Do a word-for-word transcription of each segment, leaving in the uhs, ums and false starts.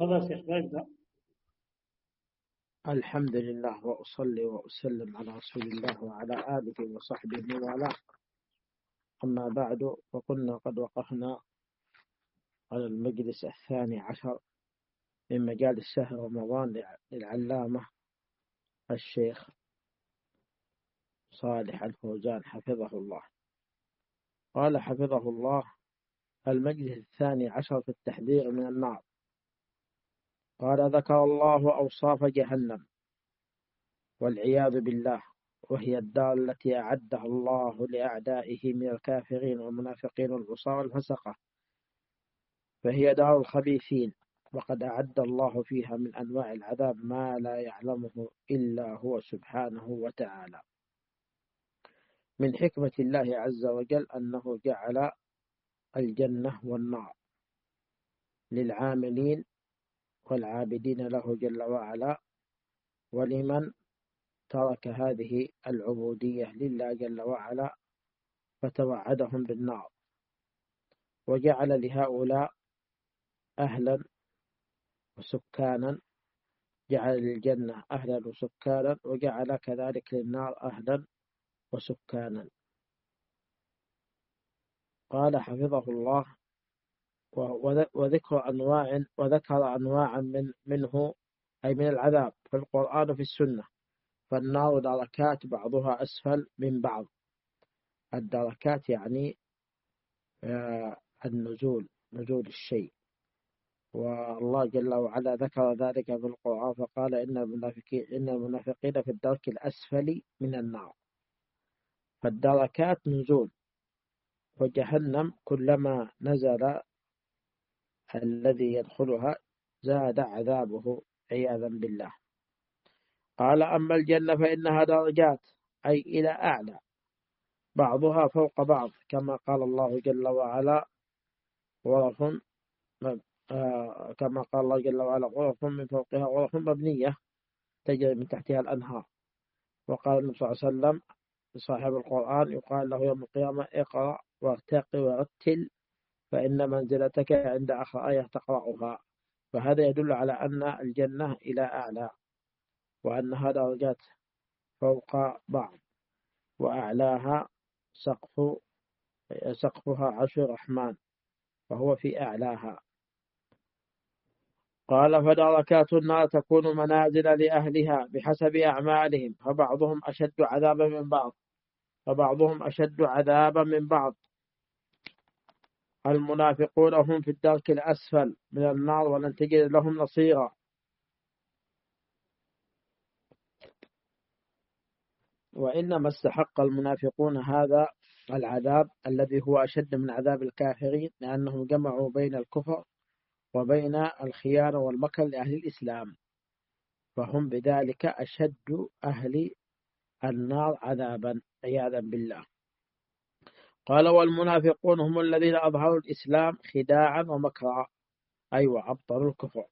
خلاص يا أخي ابدأ. الحمد لله وأصلي وأسلم على رسول الله وعلى آله وصحبه وعلى. أما بعد، فكنا قد وقفنا على المجلس الثاني عشر من مجالس شهر رمضان للعلامة الشيخ صالح الفوزان حفظه الله. قال حفظه الله: المجلس الثاني عشر في التحذير من النار. قال: ذكر الله أوصاف جهنم والعياذ بالله، وهي الدار التي أعدها الله لأعدائه من الكافرين والمنافقين والعصاة والفسقة، فهي دار الخبيثين، وقد أعد الله فيها من أنواع العذاب ما لا يعلمه إلا هو سبحانه وتعالى. من حكمة الله عز وجل أنه جعل الجنة والنار للعاملين والعابدين له جل وعلا، ولمن ترك هذه العبودية لله جل وعلا فتوعدهم بالنار، وجعل لهؤلاء أهلا وسكانا، جعل للجنة أهلا وسكانا، وجعل كذلك للنار أهلا وسكانا. قال حفظه الله: وذكر أنواع وذكر أنواعا من منه أي من العذاب في القرآن وفي السنة. فالنار دركات بعضها أسفل من بعض. الدركات يعني النزول، نزول الشيء، والله جل وعلا ذكر ذلك في القرآن فقال: إن المنافقين إن المنافقين في الدرك الأسفل من النار. فالدركات نزول، وجهنم كلما نزل الذي يدخلها زاد عذابه عياذا بالله. قال: أما الجنة فإنها درجات، أي إلى أعلى، بعضها فوق بعض، كما قال الله جل وعلا: غرف آه كما قال الله جل وعلا: غرف من فوقها غرف مبنية تجري من تحتها الأنهار. وقال النبي صلى الله عليه وسلم لصاحب القرآن يقال له يوم القيامة: اقرأ وارتقي ورتل فإن منزلتك عند آخر آية تقرأها. فهذا يدل على أن الجنة إلى أعلى، وأنها درجات فوق بعض، وأعلاها سقف سقفها عرش الرحمن، وهو في أعلاها. قال: فدركات النار تكون منازل لأهلها بحسب أعمالهم، فبعضهم أشد عذابا من بعض فبعضهم أشد عذابا من بعض. المنافقون هم في الدرك الأسفل من النار، ولن تجد لهم نصيرا. وإنما استحق المنافقون هذا العذاب الذي هو أشد من عذاب الكافرين، لأنهم جمعوا بين الكفر وبين الخيانة والمكر لأهل الإسلام، فهم بذلك أشد أهل النار عذابا عياذا بالله. قال: والمنافقون هم الذين أظهروا الإسلام خداعا ومكرا، أي وأبطلوا الكفر.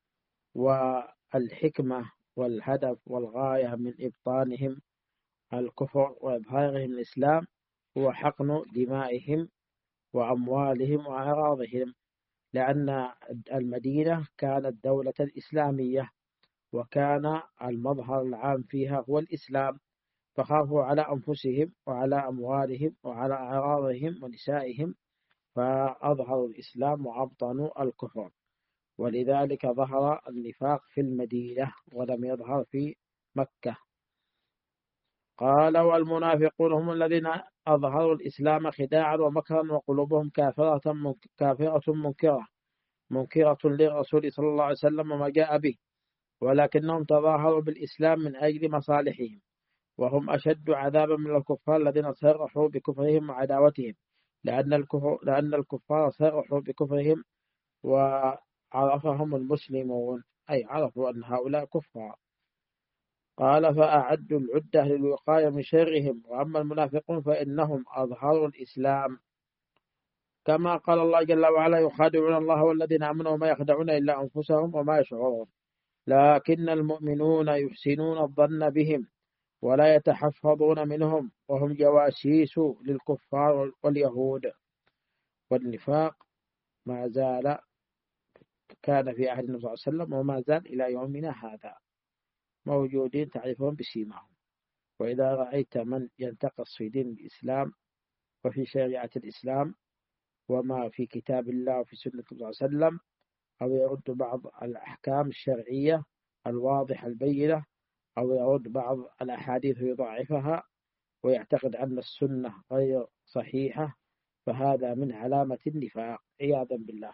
والحكمة والهدف والغاية من إبطانهم الكفر وإظهارهم الإسلام هو حقن دمائهم وأموالهم وأعراضهم، لأن المدينة كانت دولة إسلامية، وكان المظهر العام فيها هو الإسلام، فخافوا على أنفسهم وعلى أموالهم وعلى أعراضهم ونسائهم، فأظهروا الإسلام وأبطنوا الكفر، ولذلك ظهر النفاق في المدينة ولم يظهر في مكة. قال: والمنافقون هم الذين أظهروا الإسلام خداعا ومكرا، وقلوبهم كافرة كافرة منكرة منكرة للرسول صلى الله عليه وسلم وما جاء به، ولكنهم تظاهروا بالإسلام من أجل مصالحهم، وهم أشد عذابا من الكفار الذين صرحوا بكفرهم وعداوتهم، لأن الكفار لأن الكفار صرحوا بكفرهم وعرفهم المسلمون، أي عرفوا أن هؤلاء كفار. قال: فأعدوا العدة للوقاية من شرهم. وأما المنافقون فإنهم أظهروا الإسلام، كما قال الله جل وعلا: يخادعون الله والذين آمنوا وما يخدعون إلا أنفسهم وما يشعرون، لكن المؤمنون يحسنون الظن بهم ولا يتحفظون منهم، وهم جواسيس للكفار واليهود. والنفاق ما زال كان في عهد النبي صلى الله عليه وسلم وما زال إلى يومنا هذا موجودين تعرفون بسيماهم. وإذا رأيت من ينتقص في دين الإسلام وفي شريعة الإسلام وما في كتاب الله وفي سنة النبي صلى الله عليه وسلم، أو يرد بعض الأحكام الشرعية الواضحة البينة، أو يرد بعض الأحاديث ويضعفها ويعتقد أن السنة غير صحيحة، فهذا من علامة النفاق عياذا بالله.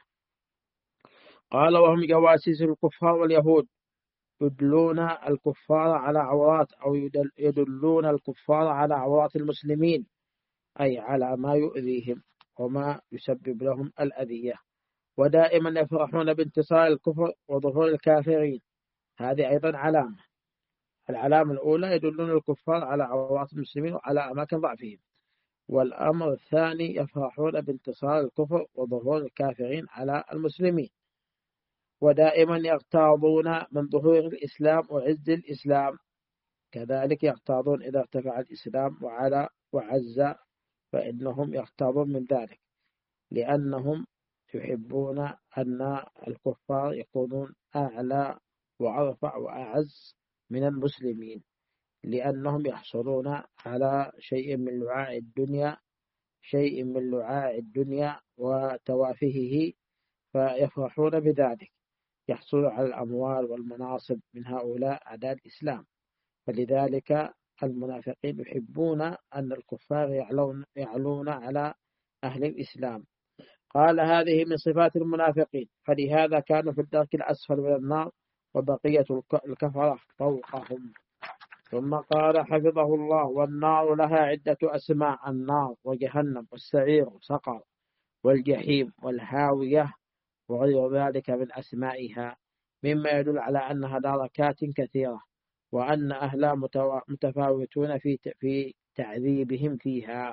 قال وهم جواسيس الكفار واليهود يدلون الكفار على عورات أو يدلون الكفار على عورات المسلمين، أي على ما يؤذيهم وما يسبب لهم الأذية، ودائما يفرحون بانتصار الكفر وظهور الكافرين. هذه أيضا علامة. العلامة الأولى يدلون الكفار على عورات المسلمين وعلى أماكن ضعفهم. والأمر الثاني يفرحون بانتصار الكفر وظهور الكافرين على المسلمين، ودائما يغتاظون من ظهور الإسلام وعز الإسلام، كذلك يغتاظون إذا ارتفع الإسلام وعلى وعز، فإنهم يغتاظون من ذلك، لأنهم يحبون أن الكفار يكونون أعلى وأرفع وأعز من المسلمين، لأنهم يحصلون على شيء من لعاع الدنيا شيء من لعاع الدنيا وتوافهه، فيفرحون بذلك، يحصل على الأموال والمناصب من هؤلاء أعداء الإسلام. فلذلك المنافقين يحبون أن الكفار يعلون, يعلون على أهل الإسلام. قال هذه من صفات المنافقين، فلهذا كانوا في الدرك الأسفل من النار وبقية الكفرة فوقهم. ثم قال حفظه الله والنار لها عدة أسماء: النار وجهنم والسعير وسقر والجحيم والهاوية وغير ذلك من أسمائها، مما يدل على أنها دركات كثيرة، وأن أهلها متفاوتون في في تعذيبهم فيها،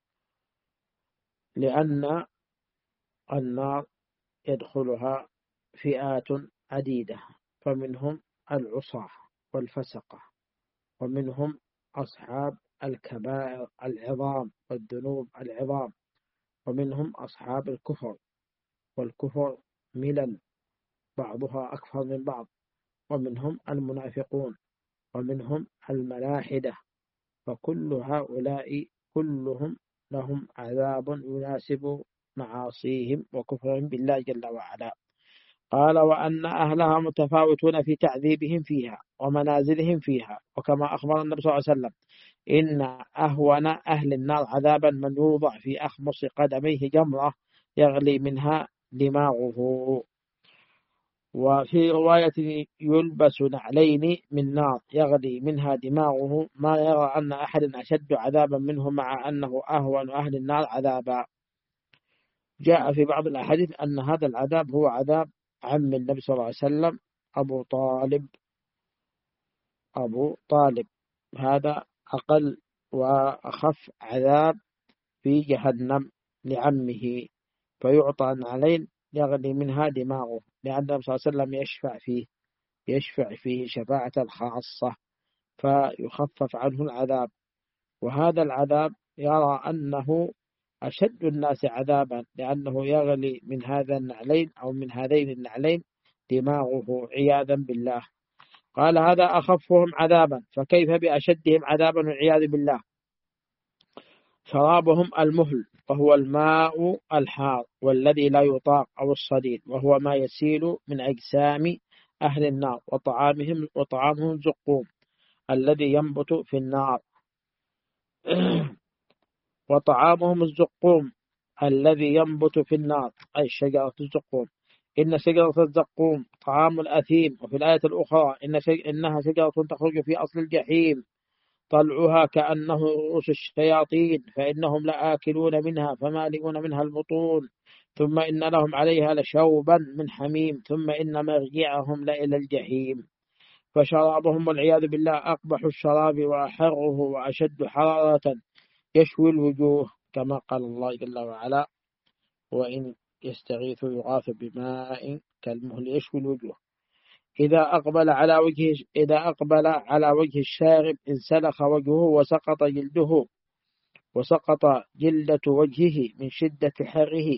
لأن النار يدخلها فئات عديدة، فمنهم العصاة والفسقة، ومنهم أصحاب الكبائر العظام والذنوب العظام، ومنهم أصحاب الكفر، والكفر ملل بعضها أكثر من بعض، ومنهم المنافقون، ومنهم الملاحدة. فكل هؤلاء كلهم لهم عذاب يناسب معاصيهم وكفرهم بالله جل وعلا. قال وأن أهلها متفاوتون في تعذيبهم فيها ومنازلهم فيها، وكما أخبر النبي صلى الله عليه وسلم إن أهون أهل النار عذابا من يوضع في أخمص قدميه جمرة يغلي منها دماغه. وفي رواية يلبس نعلين من نار يغلي منها دماغه، ما يرى أن أحد أشد عذابا منه مع أنه أهون أهل النار عذابا. جاء في بعض الأحاديث أن هذا العذاب هو عذاب عم النبي صلى الله عليه وسلم أبو طالب أبو طالب هذا أقل وأخف عذاب في جهنم لعمه، فيعطى نعلين يغلي منها دماغه، لأن النبي صلى الله عليه وسلم يشفع فيه يشفع فيه شفاعة خاصة فيخفف عنه العذاب. وهذا العذاب يرى أنه أشد الناس عذابا، لأنه يغلي من هذا النعلين أو من هذين النعلين دماغه عياذا بالله. قال هذا أخفهم عذابا، فكيف بأشدهم عذابا والعياذ بالله. شرابهم المهل وهو الماء الحار والذي لا يطاق أو الصديد، وهو ما يسيل من أجسام أهل النار. وطعامهم وطعامهم الزقوم الذي ينبت في النار وطعامهم الزقوم الذي ينبت في النار، أي شجرة الزقوم. إن شجرة الزقوم طعام الأثيم. وفي الآية الأخرى إن إنها شجرة تخرج في أصل الجحيم طلعها كأنه رؤوس الشياطين، فإنهم لآكلون منها فمالئون منها البطون، ثم إن لهم عليها لشوبا من حميم، ثم إن مرجعهم لإلى الجحيم. فشرابهم والعياذ بالله أقبح الشراب وأحره وأشد حرارة يشوي الوجوه، كما قال الله جل وعلا وإن يستغيثوا يغاثوا بماء كالمهل يشوي الوجوه. إذا أقبل على وجه إذا أقبل على وجه الشارب انسلخ وجهه وسقط جلده وسقط جلدة وجهه من شدة حره،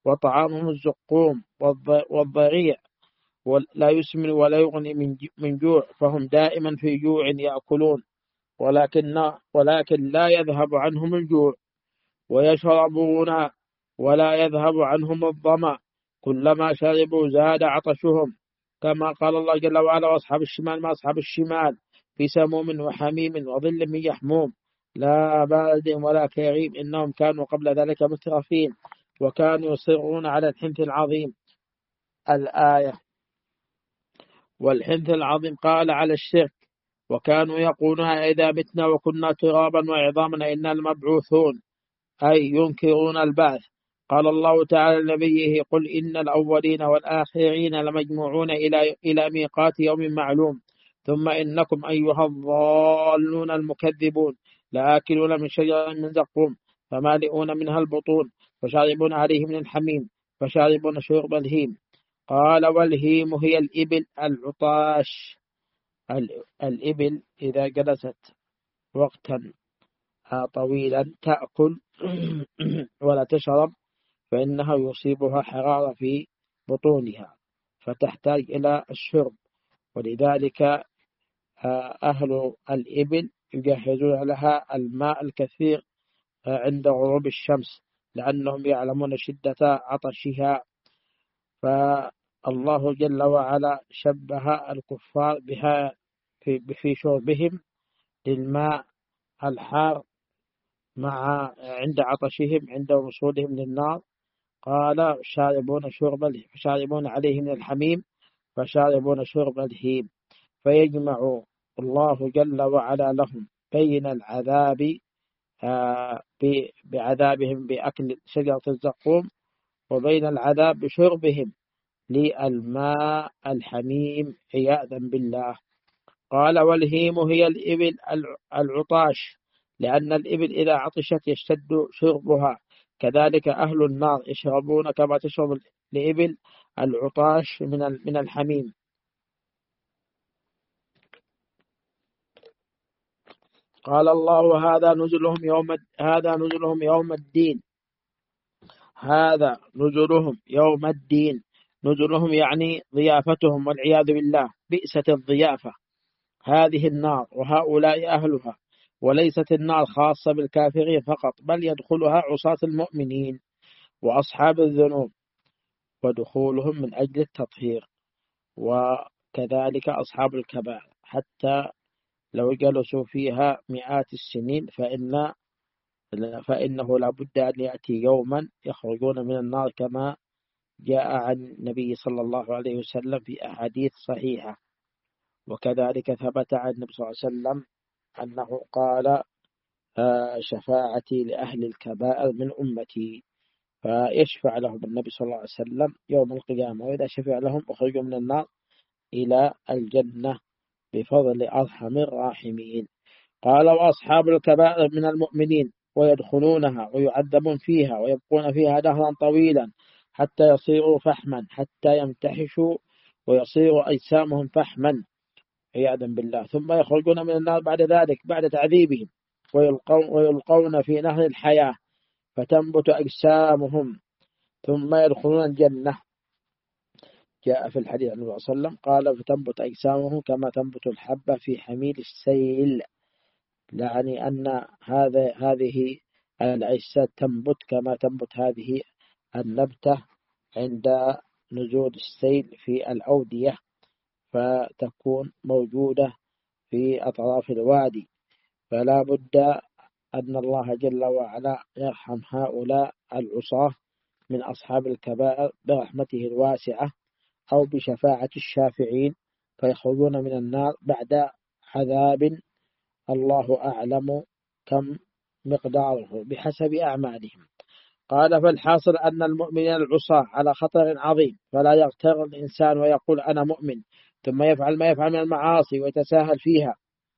وطعامهم الزقوم والضريع، ولا يسمن ولا يغني من جوع، فهم دائما في جوع يأكلون، ولكن ولكن لا يذهب عنهم الجوع، ويشربون ولا يذهب عنهم الظمأ، كلما شربوا زاد عطشهم، كما قال الله جل وعلا: وأصحاب الشمال ما أصحاب الشمال في سموم وحميم وظل من يحموم لا بارد ولا كريم إنهم كانوا قبل ذلك مترفين وكانوا يصرون على الحنث العظيم. الآية. والحنث العظيم قال على الشرك، وكانوا يقولون إذا متنا وكنا ترابا وعظاما إنا المبعوثون، أي ينكرون البعث. قال الله تعالى لنبيه: قل إن الأولين والآخرين لمجموعون إلى إلى ميقات يوم معلوم، ثم إنكم أيها الضالون المكذبون لآكلون من شجرة من زقوم فمالئون منها البطون فشاربون عليه من الحميم فشاربون شرب الهيم. قال: والهيم هي الإبل العطاش. الإبل إذا جلست وقتا طويلا تأكل ولا تشرب فإنها يصيبها حرارة في بطونها فتحتاج إلى الشرب، ولذلك أهل الإبل يجهزون لها الماء الكثير عند غروب الشمس لأنهم يعلمون شدة عطشها. فالله جل وعلا شبه الكفار بها في شربهم للماء الحار مع عند عطشهم عند وصولهم للنار. قال: شاربون شرب فشاربون عليه من الحميم فشاربون شرب الهيم. فيجمع الله جل وعلا لهم بين العذاب بعذابهم بأكل شجرة الزقوم وبين العذاب بشربهم للماء الحميم عياذا بالله. قال: والهيم هي الإبل العطاش، لأن الإبل إذا عطشت يشتد شربها، كذلك أهل النار يشربون كما تشرب الإبل العطاش من الحميم. قال الله: هذا نزلهم يوم هذا نزلهم يوم الدين هذا نزلهم يوم الدين نزلهم يعني ضيافتهم، والعياذ بالله بئست الضيافة هذه النار وهؤلاء أهلها. وليست النار خاصة بالكافرين فقط، بل يدخلها عصاة المؤمنين وأصحاب الذنوب ودخولهم من أجل التطهير، وكذلك أصحاب الكبائر حتى لو جلسوا فيها مئات السنين فإن فإنه لابد أن يأتي يوما يخرجون من النار، كما جاء عن النبي صلى الله عليه وسلم في أحاديث صحيحة. وكذلك ثبت عن النبي صلى الله عليه وسلم أنه قال: شفاعتي لأهل الكبائر من أمتي، فيشفع لهم النبي صلى الله عليه وسلم يوم القيامة، وإذا شفع لهم أخرجوا من النار إلى الجنة بفضل أرحم الراحمين. قال: وأصحاب الكبائر من المؤمنين ويدخلونها ويعذبون فيها ويبقون فيها دهرا طويلا حتى يصيروا فحما، حتى يمتحشوا ويصيروا أجسامهم فحما عياذا بالله، ثم يخرجون من النار بعد ذلك بعد تعذيبهم ويلقون, ويلقون في نهر الحياة فتنبت أجسامهم ثم يدخلون الجنة. جاء في الحديث عن النبي صلى الله عليه وسلم قال: فتنبت أجسامهم كما تنبت الحبة في حميل السيل، يعني أن هذا هذه الأجساد تنبت كما تنبت هذه النبتة عند نزول السيل في الأودية، فتكون موجودة في أطراف الوادي. فلا بد أن الله جل وعلا يرحم هؤلاء العصاة من أصحاب الكبائر برحمته الواسعة أو بشفاعة الشافعين فيخرجون من النار بعد عذاب الله أعلم كم مقداره بحسب أعمالهم. قال: فالحاصل أن المؤمنين العصاة على خطر عظيم، فلا يغتر الإنسان ويقول أنا مؤمن ثم يفعل ما يفعل من المعاصي ويتساهل فيها.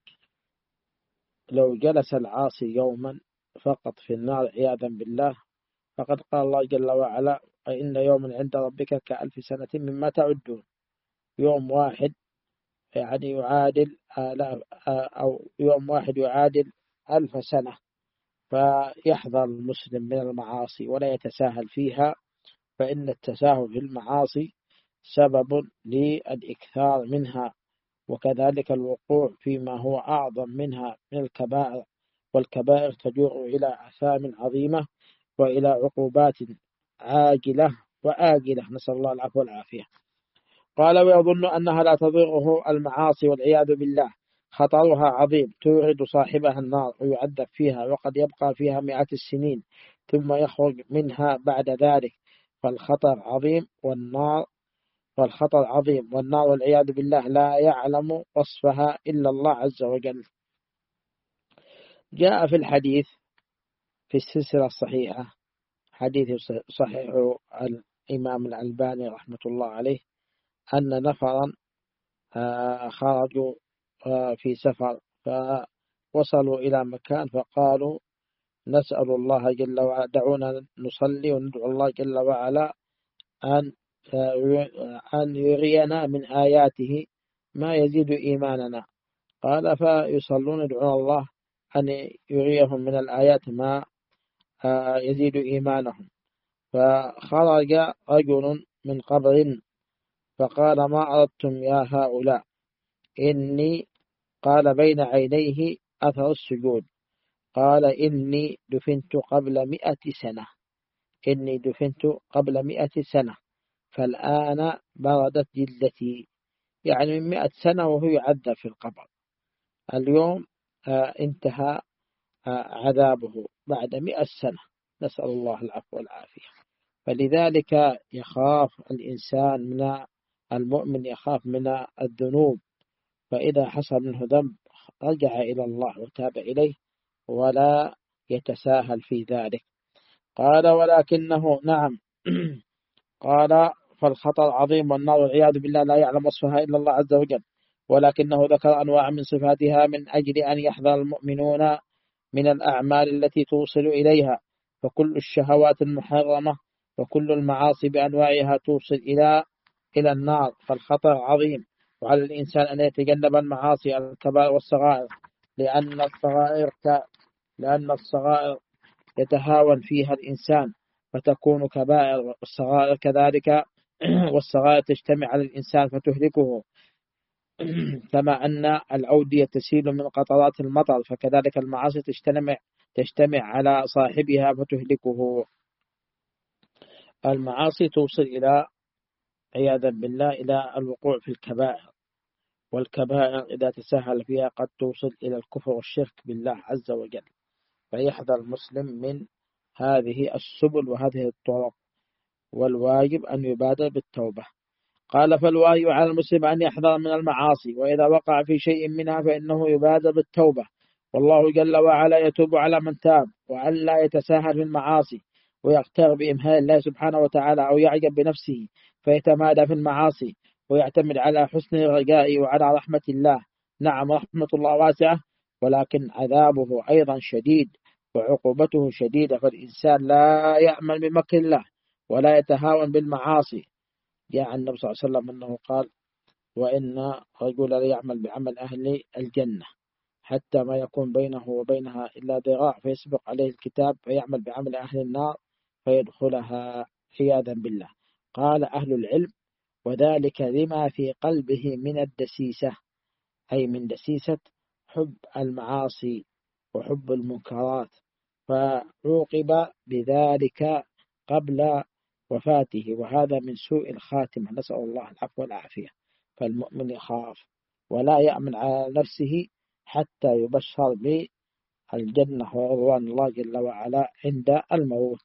لو جلس العاصي يوما فقط في النار عياذا بالله، فقد قال الله جل وعلا: إن يوما عند ربك كألف سنة مما تعدون. يوم واحد يعني يعادل أو يوم واحد يعادل ألف سنة. فيحذر المسلم من المعاصي ولا يتساهل فيها، فإن التساهل في المعاصي سبب للإكثار منها، وكذلك الوقوع فيما هو أعظم منها من الكبائر، والكبائر تجر إلى آثام عظيمة وإلى عقوبات عاجلة وآجلة، نسأل الله العفو والعافية. قال ويظن أنها لا تضره المعاصي والعياذ بالله، خطرها عظيم، تورد صاحبها النار ويعذب فيها، وقد يبقى فيها مئات السنين ثم يخرج منها بعد ذلك، فالخطر عظيم والنار والخطر عظيم والنار والعياذ بالله لا يعلم وصفها إلا الله عز وجل. جاء في الحديث في السلسلة الصحيحة، حديث صحيح الإمام الألباني رحمة الله عليه، أن نفرا خرجوا في سفر فوصلوا إلى مكان فقالوا نسأل الله جل وعلا، دعونا نصلي وندعو الله جل وعلا أن أن يرينا من آياته ما يزيد إيماننا. قال فيصلون يدعون الله أن يريهم من الآيات ما يزيد إيمانهم. فخرج رجل من قبر فقال ما أردتم يا هؤلاء؟ إني قال بين عينيه أثر السجود، قال إني دفنت قبل مئة سنة إني دفنت قبل مئة سنة فالآن بردت جلتي، يعني من مئة سنة وهو يعذب في القبر، اليوم آه انتهى آه عذابه بعد مئة سنة، نسأل الله العفو والعافية. فلذلك يخاف الإنسان من المؤمن يخاف من الذنوب، فإذا حصل منه ذنب رجع إلى الله وتاب إليه ولا يتساهل في ذلك. قال ولكنه نعم قال فالخطر عظيم والنار والعياذ بالله لا يعلم وصفها إلا الله عز وجل، ولكنه ذكر أنواع من صفاتها من أجل أن يحذر المؤمنون من الأعمال التي توصل إليها، فكل الشهوات المحرمة وكل المعاصي بأنواعها توصل إلى إلى النار، فالخطر عظيم، وعلى الإنسان أن يتجنب المعاصي الكبائر والصغائر، لأن الصغائر لأن الصغائر يتهاون فيها الإنسان فتكون كبائر، والصغائر كذلك والصغائر تجتمع على الإنسان فتهلكه، كما أن الأودية تسيل من قطرات المطر، فكذلك المعاصي تجتمع تجتمع على صاحبها فتهلكه. المعاصي توصل إلى عياذا بالله إلى الوقوع في الكبائر، والكبائر إذا تساهل فيها قد توصل إلى الكفر والشرك بالله عز وجل، فيحذر المسلم من هذه السبل وهذه الطرق، والواجب أن يبادر بالتوبة. قال فالواجب على المسلم أن يحذر من المعاصي، وإذا وقع في شيء منها فإنه يبادر بالتوبة، والله جل وعلا يتوب على من تاب، وأن لا يتساهل في المعاصي ويغتر بإمهال الله سبحانه وتعالى أو يعجب بنفسه فيتمادى في المعاصي ويعتمد على حسن الرجاء وعلى رحمة الله. نعم رحمة الله واسعة، ولكن عذابه أيضا شديد وعقوبته شديدة، فالإنسان لا يأمن بمكر الله ولا يتهاون بالمعاصي. جاء عن النبي صلى الله عليه وسلم أنه قال وإن رجل لا يعمل بعمل أهل الجنة حتى ما يكون بينه وبينها إلا ذراع فيسبق عليه الكتاب فيعمل بعمل أهل النار فيدخلها عياذا بالله. قال أهل العلم وذلك لما في قلبه من الدسيسة، أي من دسيسة حب المعاصي وحب المنكرات، فعوقب بذلك قبل وفاته، وهذا من سوء الخاتمة، نسأل الله العفو والعافية. فالمؤمن يخاف ولا يأمن على نفسه حتى يبشر بالجنة ورضوان الله جل وعلا عند الموت.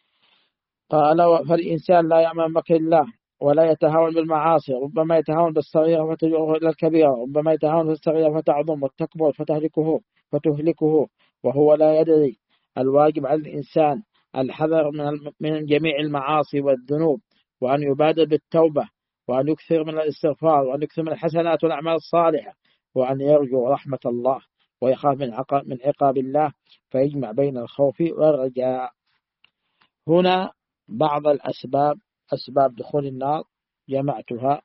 قال فالإنسان لا يأمن مكر الله ولا يتهاون بالمعاصي، ربما يتهاون بالصغيرة فتجره إلى الكبيرة، ربما يتهاون بالصغيرة فتعظم وتكبر فتهلكه فتهلكه وهو لا يدري. الواجب على الإنسان الحذر من من جميع المعاصي والذنوب، وأن يبادر بالتوبة، وأن يكثر من الاستغفار، وأن يكثر من الحسنات والأعمال الصالحة، وأن يرجو رحمة الله ويخاف من عقاب من عقاب الله، فيجمع بين الخوف والرجاء. هنا بعض الأسباب أسباب دخول النار جمعتها.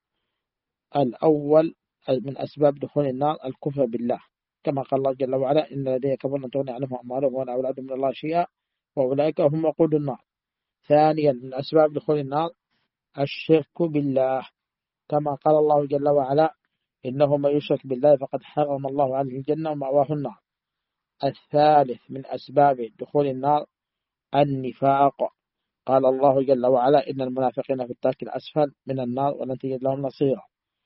الأول من أسباب دخول النار الكفر بالله، كما قال الله جل وعلا إن الذين كفروا لن تغني عنهم أموالهم ولا أولادهم من الله شيئا وأولئك هم وقود النار. ثانيا من أسباب دخول النار الشرك بالله، كما قال الله جل وعلا إنه من يشرك بالله فقد حرم الله عليه الجنة ومأواه النار. الثالث من أسباب دخول النار النفاق، قال الله جل وعلا إن المنافقين في الدرك الأسفل من النار ولن تجد لهم نصيرا.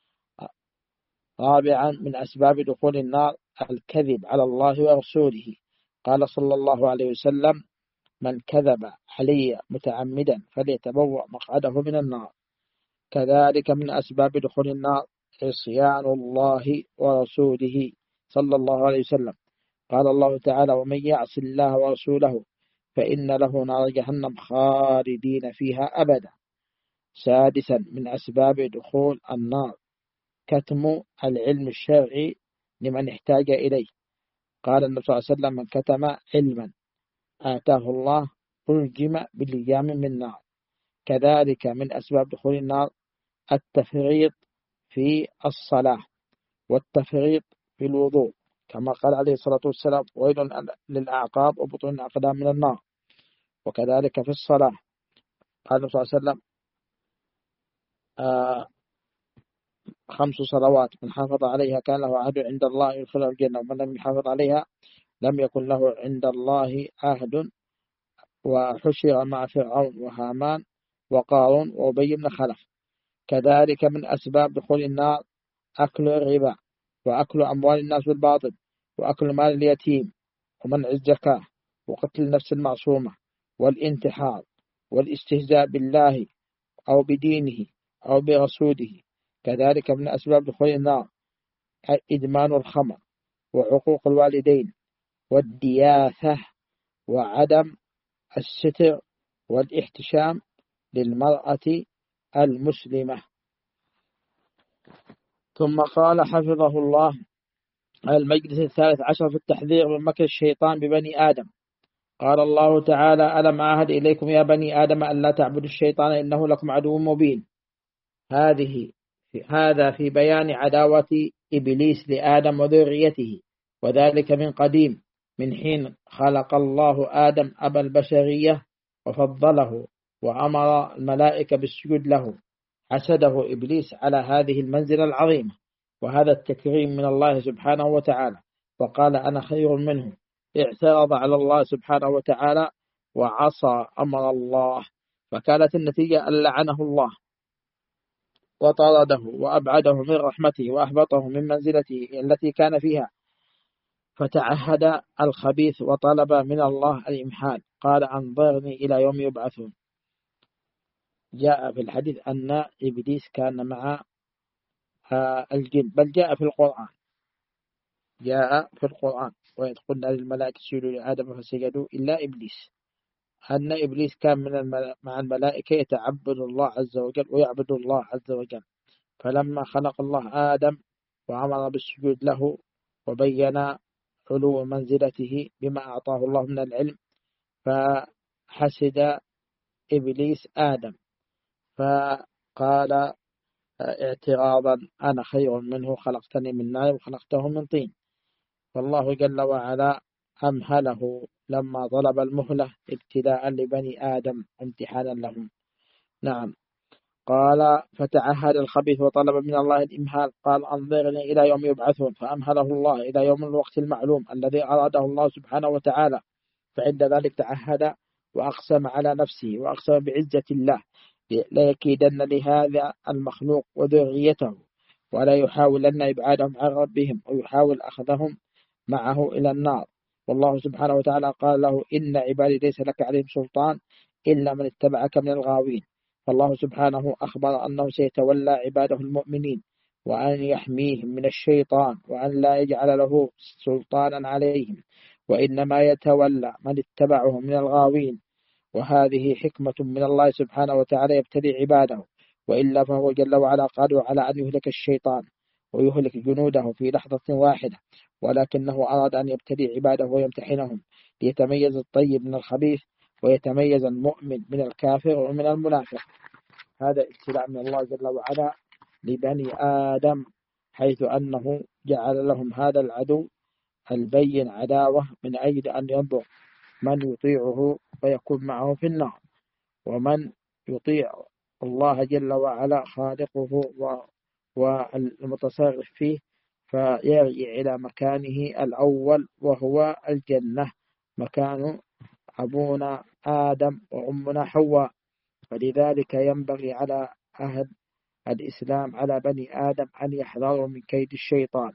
رابعا من أسباب دخول النار الكذب على الله ورسوله، قال صلى الله عليه وسلم من كذب علي متعمدا فليتبوأ مقعده من النار. كذلك من أسباب دخول النار عصيان الله ورسوله صلى الله عليه وسلم، قال الله تعالى ومن يعص الله ورسوله فإن له نار جهنم خالدين فيها أبدا. سادسا من أسباب دخول النار كتم العلم الشرعي لمن احتاج إليه، قال النبي صلى الله عليه وسلم من كتم علما آتاه الله ألجم باللجام من نار. كذلك من أسباب دخول النار التفريط في الصلاة والتفريط في الوضوء، كما قال عليه الصلاة والسلام ويل للأعقاب وبطون الأقدام من النار. وكذلك في الصلاة قال النبي صلى الله عليه وسلم آه خمس صلوات من حافظ عليها كان له عهد عند الله يدخله الجنة، ومن لم يحافظ عليها لم يكن له عند الله عهد. وحشر مع فرعون وهامان وقارون وأبي بن خلف. كذلك من أسباب دخول النار أكل الربا وأكل أموال الناس بالباطل وأكل مال اليتيم ومنع الزكاة وقتل النفس المعصومة والانتحار والاستهزاء بالله أو بدينه أو برسوله. كذلك من أسباب دخول النار إدمان الخمر وعقوق الوالدين والدياثة وعدم الستر والاحتشام للمرأة المسلمة. ثم قال حفظه الله المجلس الثالث عشر في التحذير من مكر الشيطان ببني آدم، قال الله تعالى ألم أعهد إليكم يا بني آدم أن لا تعبدوا الشيطان إنه لكم عدو مبين. هذه هذا في بيان عداوة إبليس لآدم وذريته، وذلك من قديم من حين خلق الله آدم أبا البشرية وفضله وأمر الملائكة بالسجود له. حسده إبليس على هذه المنزلة العظيمة وهذا التكريم من الله سبحانه وتعالى، وقال أنا خير منه. اعترض على الله سبحانه وتعالى وعصى أمر الله، فكانت النتيجة أن لعنه الله وطرده وأبعده من رحمته وأهبطه من منزلته التي كان فيها، فتعهد الخبيث وطلب من الله الإمحال، قال أنظرني إلى يوم يبعثون. جاء في الحديث أن إبليس كان مع الجن، بل جاء في القرآن جاء في القرآن وإذ قلنا للملائكة اسجدوا لآدم فسجدوا إلا إبليس، أن إبليس كان من الملا... مع الملائكة يتعبد الله عز وجل ويعبد الله عز وجل. فلما خلق الله آدم وأمر بالسجود له وبين علو منزلته بما أعطاه الله من العلم، فحسد إبليس آدم فقال اعتراضا أنا خير منه خلقتني من نار وخلقته من طين. فالله جل وعلا أمهله لما طلب المهلة ابتلاء لبني آدم امتحانا لهم. نعم. قال فتعهد الخبيث وطلب من الله الإمهال، قال أنظرني إلى يوم يبعثون، فأمهله الله إلى يوم الوقت المعلوم الذي أراده الله سبحانه وتعالى. فعند ذلك تعهد وأقسم على نفسه وأقسم بعزة الله ليكيدن لهذا المخلوق وذريته ولا يحاولن إبعادهم عن ربهم ويحاول أخذهم معه إلى النار. والله سبحانه وتعالى قال له إن عبادي ليس لك عليهم سلطان إلا من اتبعك من الغاوين. فالله سبحانه أخبر أنه سيتولى عباده المؤمنين وأن يحميهم من الشيطان وأن لا يجعل له سلطانا عليهم، وإنما يتولى من اتبعه من الغاوين. وهذه حكمة من الله سبحانه وتعالى يبتلي عباده، وإلا فهو جل وعلا قادر على أن يهلك الشيطان ويهلك جنوده في لحظة واحدة، ولكنه أراد أن يبتلي عباده ويمتحنهم ليتميز الطيب من الخبيث ويتميز المؤمن من الكافر ومن المنافق. هذا ابتلاء من الله جل وعلا لبني آدم، حيث أنه جعل لهم هذا العدو البين عداوة من أجل أن ينظر من يطيعه ويكون معه في النار. ومن يطيع الله جل وعلا خالقه والمتصرف فيه فيرجع إلى مكانه الأول وهو الجنة، مكان أبونا آدم وأمنا حواء. فلذلك ينبغي على أهل الإسلام على بني آدم أن يحذروا من كيد الشيطان.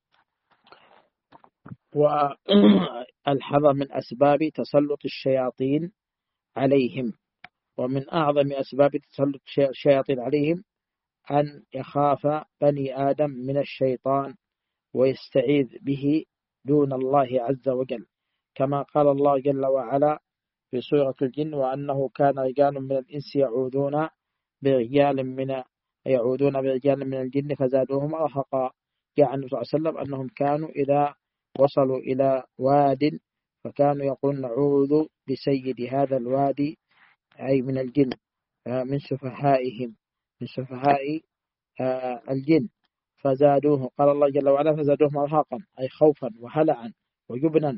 والحذر من أسباب تسلط الشياطين عليهم، ومن أعظم أسباب تسلط الشياطين عليهم أن يخاف بني آدم من الشيطان ويستعيذ به دون الله عز وجل، كما قال الله جل وعلا في سورة الجن: وأنه كان رجال من الإنس يعوذون برجال من يعوذون برجال من الجن فزادوهم رهقا. يعني النبي صلى الله عليه وسلم أنهم كانوا إذا وصلوا إلى واد فكانوا يقولون: نعوذ بسيد هذا الوادي، أي من الجن، من سفهائهم، من سفهاء الجن، فزادوه. قال الله جل وعلا: فزادوهم رهقا، أي خوفا وهلعا وجبنا.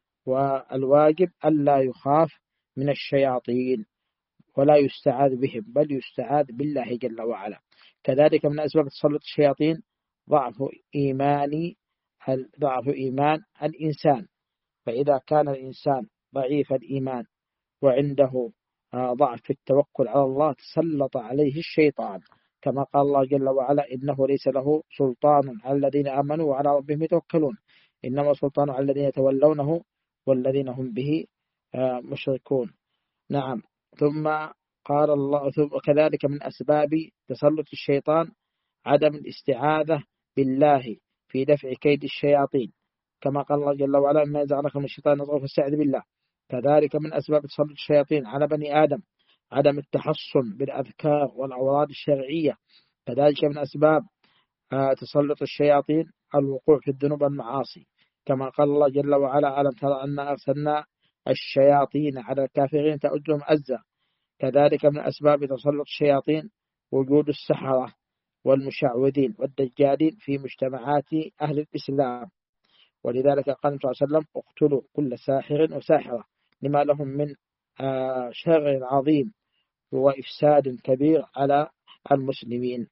والواجب ألا يخاف من الشياطين ولا يستعاذ بهم، بل يستعاذ بالله جل وعلا. كذلك من أسباب تسلط الشياطين ضعف إيماني ضعف إيمان الإنسان. فإذا كان الإنسان ضعيف الإيمان وعنده ضعف في التوكل على الله تسلط عليه الشيطان، كما قال الله جل وعلا: إنه ليس له سلطان على الذين آمنوا وعلى ربهم يتوكلون، إنما سلطان على الذين يتولونه والذين هم به مشركون. نعم. ثم قال الله: كذلك من أسباب تسلط الشيطان عدم الاستعاذة بالله في دفع كيد الشياطين، كما قال الله جل وعلا: ما يزعلك من الشيطان نزغ فاستعذ بالله. كذلك من أسباب تسلط الشياطين على بني آدم عدم التحصن بالأذكار والأوراد الشرعية. كذلك من أسباب تسلط الشياطين الوقوع في الذنوب والمعاصي، كما قال الله جل وعلا: ألم ترى أن أرسلنا الشياطين على الكافرين تؤدهم أزا. كذلك من أسباب تسلط الشياطين وجود السحرة والمشعوذين والدجالين في مجتمعات أهل الإسلام، ولذلك قال النبي صلى الله عليه وسلم: اقتلوا كل ساحر وساحرة، لما لهم من شر عظيم وإفساد كبير على المسلمين.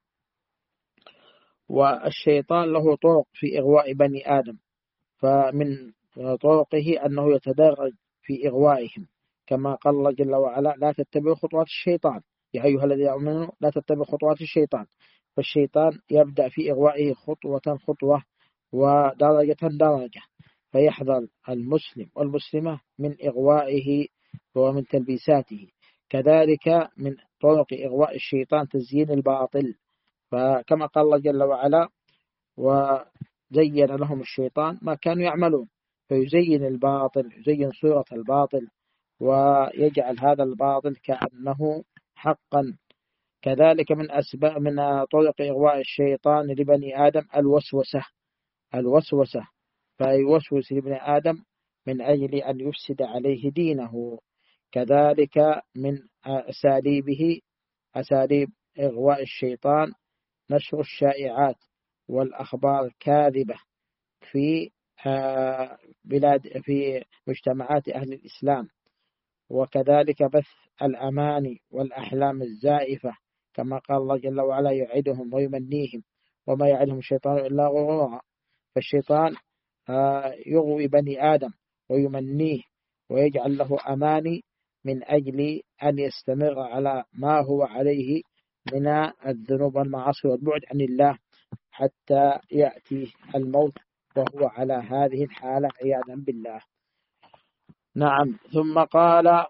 والشيطان له طرق في إغواء بني آدم، فمن طرقه أنه يتدرج في إغوائهم، كما قال الله جل وعلا: لا تتبعوا خطوات الشيطان يا أيها الذين آمنوا لا تتبعوا خطوات الشيطان. فالشيطان يبدأ في إغوائه خطوة خطوة ودرجة درجة، فيحذر المسلم والمسلمة من إغوائه ومن تلبيساته. كذلك من طرق إغواء الشيطان تزيين الباطل، فكما قال الله جل وعلا: وزين لهم الشيطان ما كانوا يعملون، فيزين الباطل، يزين صورة الباطل ويجعل هذا الباطل كأنه حقا. كذلك من أسباب من طرق إغواء الشيطان لبني آدم الوسوسة الوسوسة فيوسوس لابن آدم من أجل أن يفسد عليه دينه. كذلك من أساليبه أساليب إغواء الشيطان نشر الشائعات والأخبار الكاذبة في بلاد في مجتمعات أهل الإسلام، وكذلك بث الأماني والأحلام الزائفة، كما قال الله جل وعلا: يعدهم ويمنيهم وما يعدهم الشيطان إلا غرورا. فالشيطان يغوي بني آدم ويمنيه ويجعل له أماني من أجل أن يستمر على ما هو عليه من الذنوب والمعاصي والبعد عن الله حتى يأتي الموت وهو على هذه الحالة عياذا بالله. نعم. ثم قال: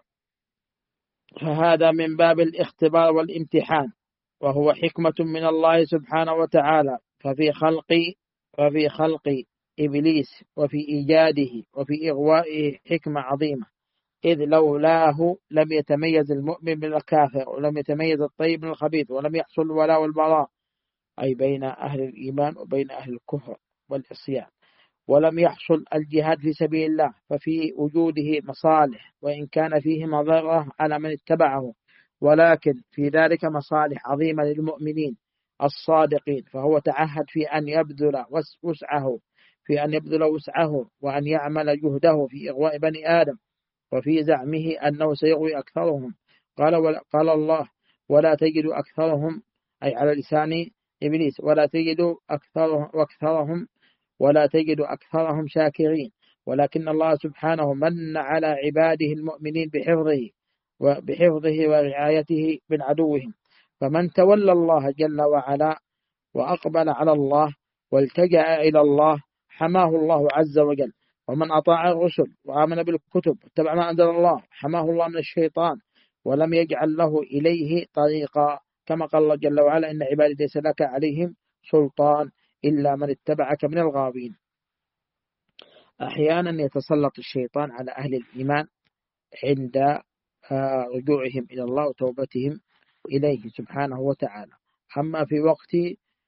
فهذا من باب الاختبار والامتحان، وهو حكمة من الله سبحانه وتعالى، ففي خلق ففي خلق إبليس وفي إيجاده وفي إغوائه حكمة عظيمة، إذ لولاه لم يتميز المؤمن من الكافر، ولم يتميز الطيب من الخبيث، ولم يحصل الولاء والبراء، أي بين أهل الإيمان وبين أهل الكفر والعصيان، ولم يحصل الجهاد في سبيل الله، ففي وجوده مصالح وإن كان فيه مضرة على من اتبعه، ولكن في ذلك مصالح عظيمة للمؤمنين الصادقين، فهو تعهد في أن يبذل وسعه في أن يبذل وسعه وأن يعمل جهده في إغواء بني آدم، وفي زعمه أنه سيغوي أكثرهم قال, قال الله ولا تجد أكثرهم، أي على لسان إبليس، ولا تجد أكثرهم وأكثرهم ولا تجد أكثرهم شاكرين، ولكن الله سبحانه من على عباده المؤمنين بحفظه وبحفظه ورعايته من عدوهم. فمن تولى الله جل وعلا وأقبل على الله والتجأ إلى الله حماه الله عز وجل. ومن أطاع الرسل وآمن بالكتب واتبع ما أنزل الله حماه الله من الشيطان ولم يجعل له إليه طريقا، كما قال الله جل وعلا إن عبادي ليس لك عليهم سلطان إلا من اتبعك من الغاوين. أحيانا يتسلط الشيطان على أهل الإيمان عند رجوعهم إلى الله وتوبتهم إليه سبحانه وتعالى. أما في وقت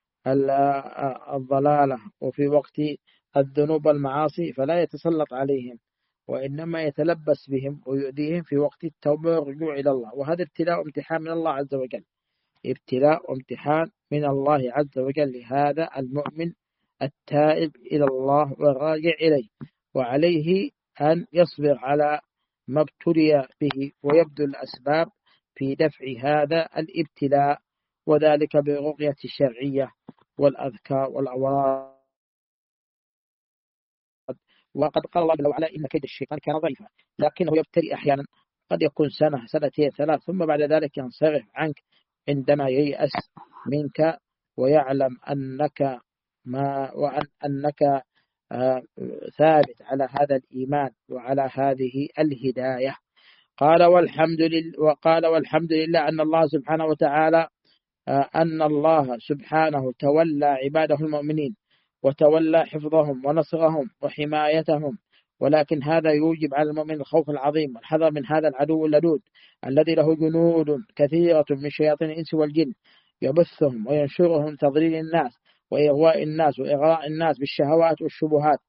الضلالة وفي وقت الذنوب والمعاصي فلا يتسلط عليهم، وإنما يتلبس بهم ويؤذيهم في وقت التوبة والرجوع إلى الله. وهذا ابتلاء وامتحان من الله عز وجل، ابتلاء وامتحان من الله عز وجل لهذا المؤمن التائب إلى الله والراجع إليه، وعليه أن يصبر على ما ابتلي به ويبذل الأسباب في دفع هذا الابتلاء، وذلك بالرقية الشرعية والأذكار والأوراد. وقد قال الله جل وعلا إن كيد الشيطان كان ضعيفا لكنه يبتلي أحيانا، قد يكون سنة سنتين ثلاث ثم بعد ذلك ينصرف عنك عندما ييأس منك ويعلم أنك ما وأن أنك آه ثابت على هذا الإيمان وعلى هذه الهداية. قال والحمد لله وقال والحمد لله أن الله سبحانه وتعالى آه أن الله سبحانه تولى عباده المؤمنين وتولى حفظهم ونصرهم وحمايتهم، ولكن هذا يوجب على المؤمن الخوف العظيم والحذر من هذا العدو اللدود الذي له جنود كثيرة من شياطين الإنس والجن يبثهم وينشرهم تضليل الناس وإغواء الناس وإغراء الناس بالشهوات والشبهات.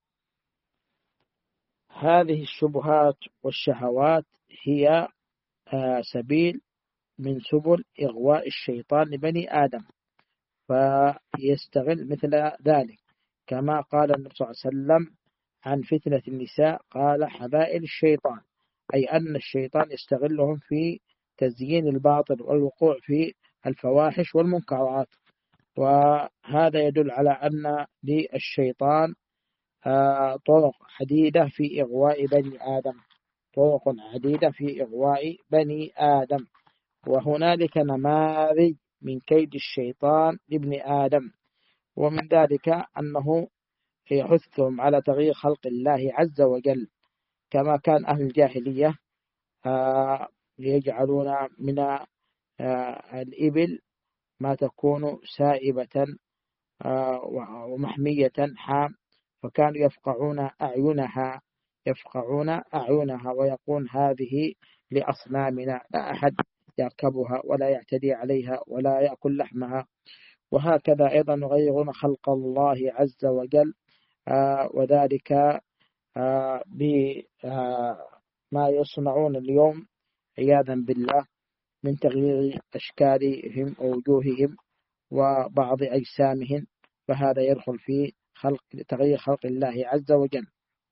هذه الشبهات والشهوات هي سبيل من سبل إغواء الشيطان لبني آدم، فيستغل مثل ذلك، كما قال النبي صلى الله عليه وسلم عن فتنة النساء قال حبائل الشيطان، أي أن الشيطان يستغلهم في تزيين الباطل والوقوع في الفواحش والمنكرات. وهذا يدل على أن للشيطان طرق عديدة في إغواء بني آدم، طرق عديدة في إغواء بني آدم. وهنالك نماذج من كيد الشيطان لابن آدم، ومن ذلك أنه يحثهم على تغيير خلق الله عز وجل، كما كان أهل الجاهلية يجعلون من الإبل ما تكون سائبة ومحمية حام، فكانوا يفقعون أعينها يفقعون أعينها ويقول هذه لأصنامنا، لا أحد يركبها ولا يعتدي عليها ولا يأكل لحمها. وهكذا أيضا يغيرون خلق الله عز وجل، آه وذلك آه بما يصنعون اليوم عياذا بالله من تغيير أشكالهم ووجوههم وبعض أجسامهم، فهذا يدخل في خلق تغيير خلق الله عز وجل.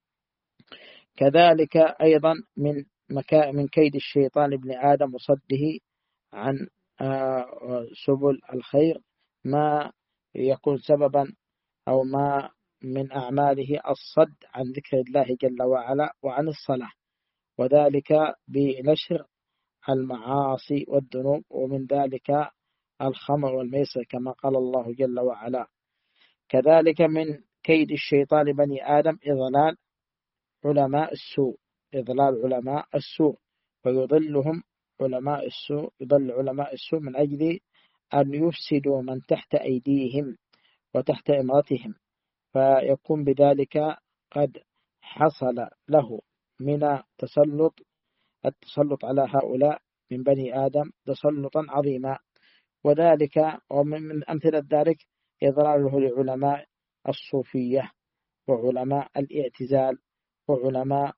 كذلك أيضا من مكا من كيد الشيطان ابن آدم وصده عن سبل الخير ما يكون سببا أو ما من أعماله الصد عن ذكر الله جل وعلا وعن الصلاة، وذلك بنشر المعاصي والذنوب، ومن ذلك الخمر والميسر كما قال الله جل وعلا. كذلك من كيد الشيطان بني آدم إضلال علماء السوء إضلال علماء السوء ويضلهم علماء السوء يضل علماء السوء من أجل أن يفسدوا من تحت أيديهم وتحت إمرتهم، فيكون بذلك قد حصل له من تسلط التسلط على هؤلاء من بني آدم تسلطا عظيما. وذلك ومن أمثلة ذلك إضلاله لعلماء الصوفية وعلماء الاعتزال وعلماء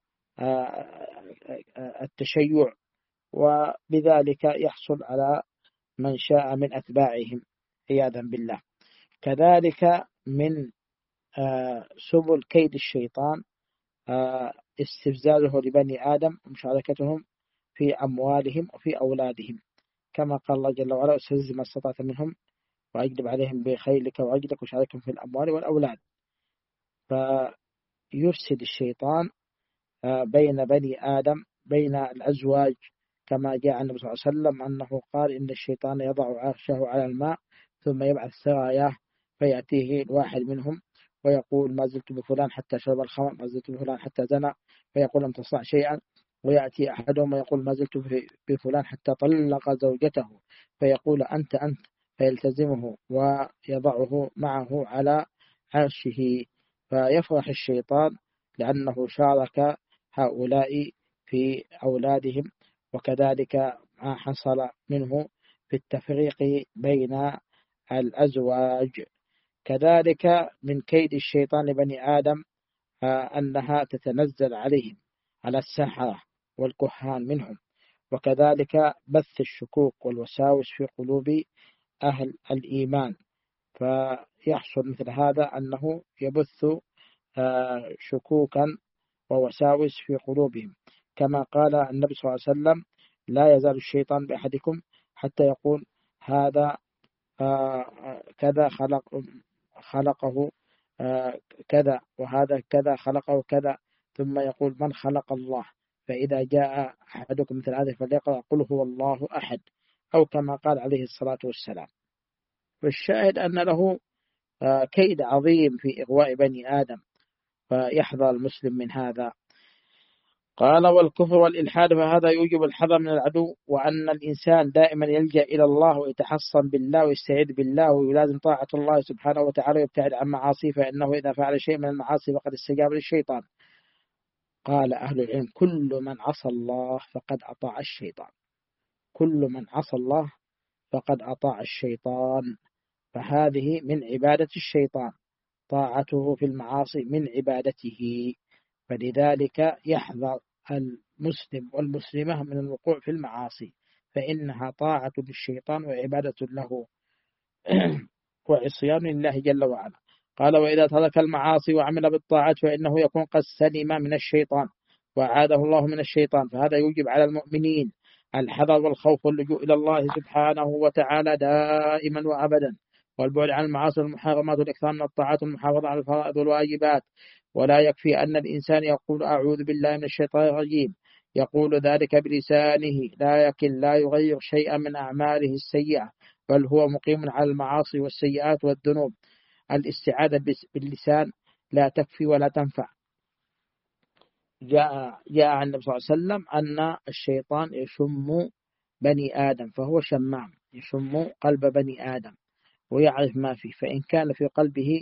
التشيع، وبذلك يحصل على من شاء من أتباعهم عياذا بالله. كذلك من سبل كيد الشيطان استفزازه لبني آدم ومشاركتهم في أموالهم وفي أولادهم، كما قال الله جل وعلا: واستفزز ما استطعت منهم وأجلب عليهم بخيلك وعجلك وشاركهم في الأموال والأولاد. فيفسد الشيطان بين بني آدم، بين الأزواج، كما جاء عن النبي صلى الله عليه وسلم أنه قال: إن الشيطان يضع عرشه على الماء ثم يبعث سراياه فيأتيه الواحد منهم ويقول: ما زلت بفلان حتى شرب الخمر، ما زلت بفلان حتى زنى، فيقول: لم تصنع شيئا. ويأتي أحدهم ويقول: ما زلت بفلان حتى طلق زوجته، فيقول: أنت أنت، فيلتزمه ويضعه معه على عرشه. فيفرح الشيطان لأنه شارك هؤلاء في أولادهم، وكذلك ما حصل منه في التفريق بين الأزواج. كذلك من كيد الشيطان لبني آدم أنها تتنزل عليهم، على السحرة والكهان منهم، وكذلك بث الشكوك والوساوس في قلوب أهل الإيمان. فيحصل مثل هذا أنه يبث شكوكا ووساوس في قلوبهم، كما قال النبي صلى الله عليه وسلم: لا يزال الشيطان بأحدكم حتى يقول: هذا كذا خلق خلقه كذا، وهذا كذا خلقه كذا، ثم يقول: من خلق الله؟ فإذا جاء أحدكم مثل هذا فليقرأ: قل هو الله أحد، أو كما قال عليه الصلاة والسلام. والشاهد أن له كيد عظيم في إغواء بني آدم، فيحذر المسلم من هذا. قال: والكفر والإلحاد، فهذا يوجب الحذر من العدو، وأن الإنسان دائما يلجأ إلى الله ويتحصن بالله ويستعيذ بالله ويلازم طاعة الله سبحانه وتعالى ويبتعد عن معاصيه، فإنه إذا فعل شيء من المعاصي فقد استجاب للشيطان. قال أهل العلم: كل من عصى الله فقد أطاع الشيطان، كل من عصى الله فقد أطاع الشيطان. فهذه من عبادة الشيطان، طاعته في المعاصي من عبادته. فلذلك يحذر المسلم والمسلمة من الوقوع في المعاصي، فإنها طاعة للشيطان وعبادة له وعصيان لله جل وعلا. قال: وإذا ترك المعاصي وعمل بالطاعات فإنه يكون قد سلم من الشيطان وأعاده الله من الشيطان. فهذا يوجب على المؤمنين الحذر والخوف واللجوء إلى الله سبحانه وتعالى دائما وأبدا، والبعد عن المعاصي والمحرمات والإكثار من الطاعات والمحافظة على الفرائض والواجبات. ولا يكفي أن الإنسان يقول: أعوذ بالله من الشيطان الرجيم، يقول ذلك بلسانه، لا يكن لا يغير شيئا من أعماله السيئة، بل هو مقيم على المعاصي والسيئات والذنوب. الاستعاذة باللسان لا تكفي ولا تنفع. جاء جاء عن النبي صلى الله عليه وسلم أن الشيطان يشم بني آدم، فهو شمام يشم قلب بني آدم ويعرف ما فيه، فإن كان في قلبه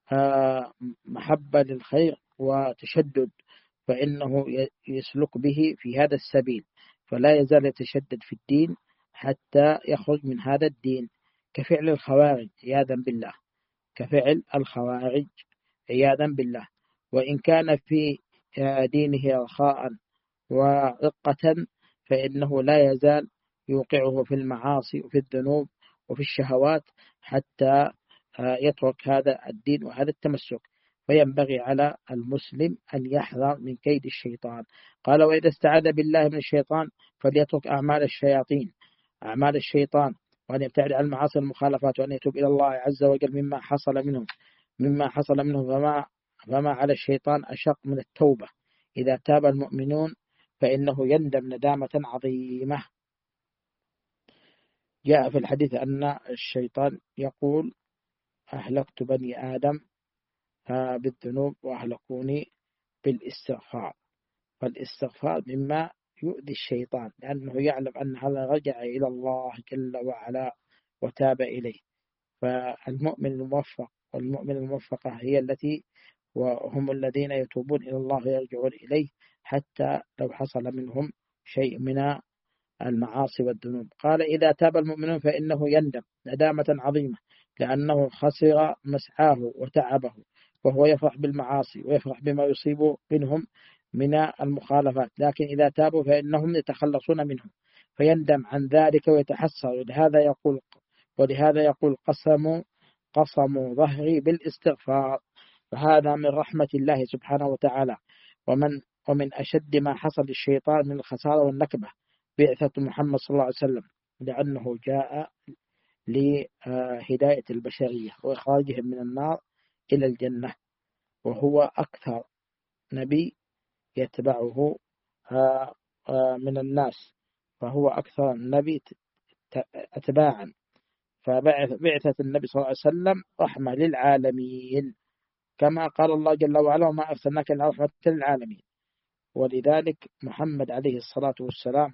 محبة للخير وتشدد فإنه يسلك به في هذا السبيل، فلا يزال يتشدد في الدين حتى يخرج من هذا الدين، كفعل الخوارج عياذا بالله، كفعل الخوارج عياذا بالله. وإن كان في دينه رخاء ورقة فإنه لا يزال يوقعه في المعاصي وفي الذنوب وفي الشهوات حتى يترك هذا الدين وهذا التمسك. فينبغي على المسلم أن يحذر من كيد الشيطان. قال: وإذا استعاذ بالله من الشيطان فليترك أعمال الشياطين، أعمال الشيطان، وأن يبتعد عن المعاصي والمخالفات، وأن يتوب إلى الله عز وجل مما حصل منه مما حصل منه فما فما على الشيطان أشق من التوبة. إذا تاب المؤمنون فإنه يندم ندامة عظيمة. جاء في الحديث أن الشيطان يقول: أهلكت بني آدم بالذنوب وأهلكوني بالاستغفار. فالاستغفار مما يؤذي الشيطان، لأنه يعلم أن هذا رجع إلى الله جل وعلا وتاب إليه. فالمؤمن الموفق والمؤمن الموفقة هي التي وهم الذين يتوبون إلى الله ويرجعون إليه حتى لو حصل منهم شيء من المعاصي والذنوب. قال: إذا تاب المؤمنون فإنه يندم ندامة عظيمة، لأنه خسر مسعاه وتعبه، وهو يفرح بالمعاصي ويفرح بما يصيب منهم من المخالفات، لكن إذا تابوا فإنهم يتخلصون منهم، فيندم عن ذلك ويتحسر. ولهذا يقول ولهذا يقول قسموا قسموا ظهري بالاستغفار. فهذا من رحمة الله سبحانه وتعالى، ومن ومن أشد ما حصل للشيطان من الخسارة والنكبة، بعثة محمد صلى الله عليه وسلم، لأنه جاء لهداية البشرية وإخراجهم من النار إلى الجنة، وهو أكثر نبي يتبعه من الناس، فهو أكثر النبي أتباعا. فبعثة النبي صلى الله عليه وسلم رحمة للعالمين، كما قال الله جل وعلا: وما أرسلناك إلا رحمة للعالمين. ولذلك محمد عليه الصلاة والسلام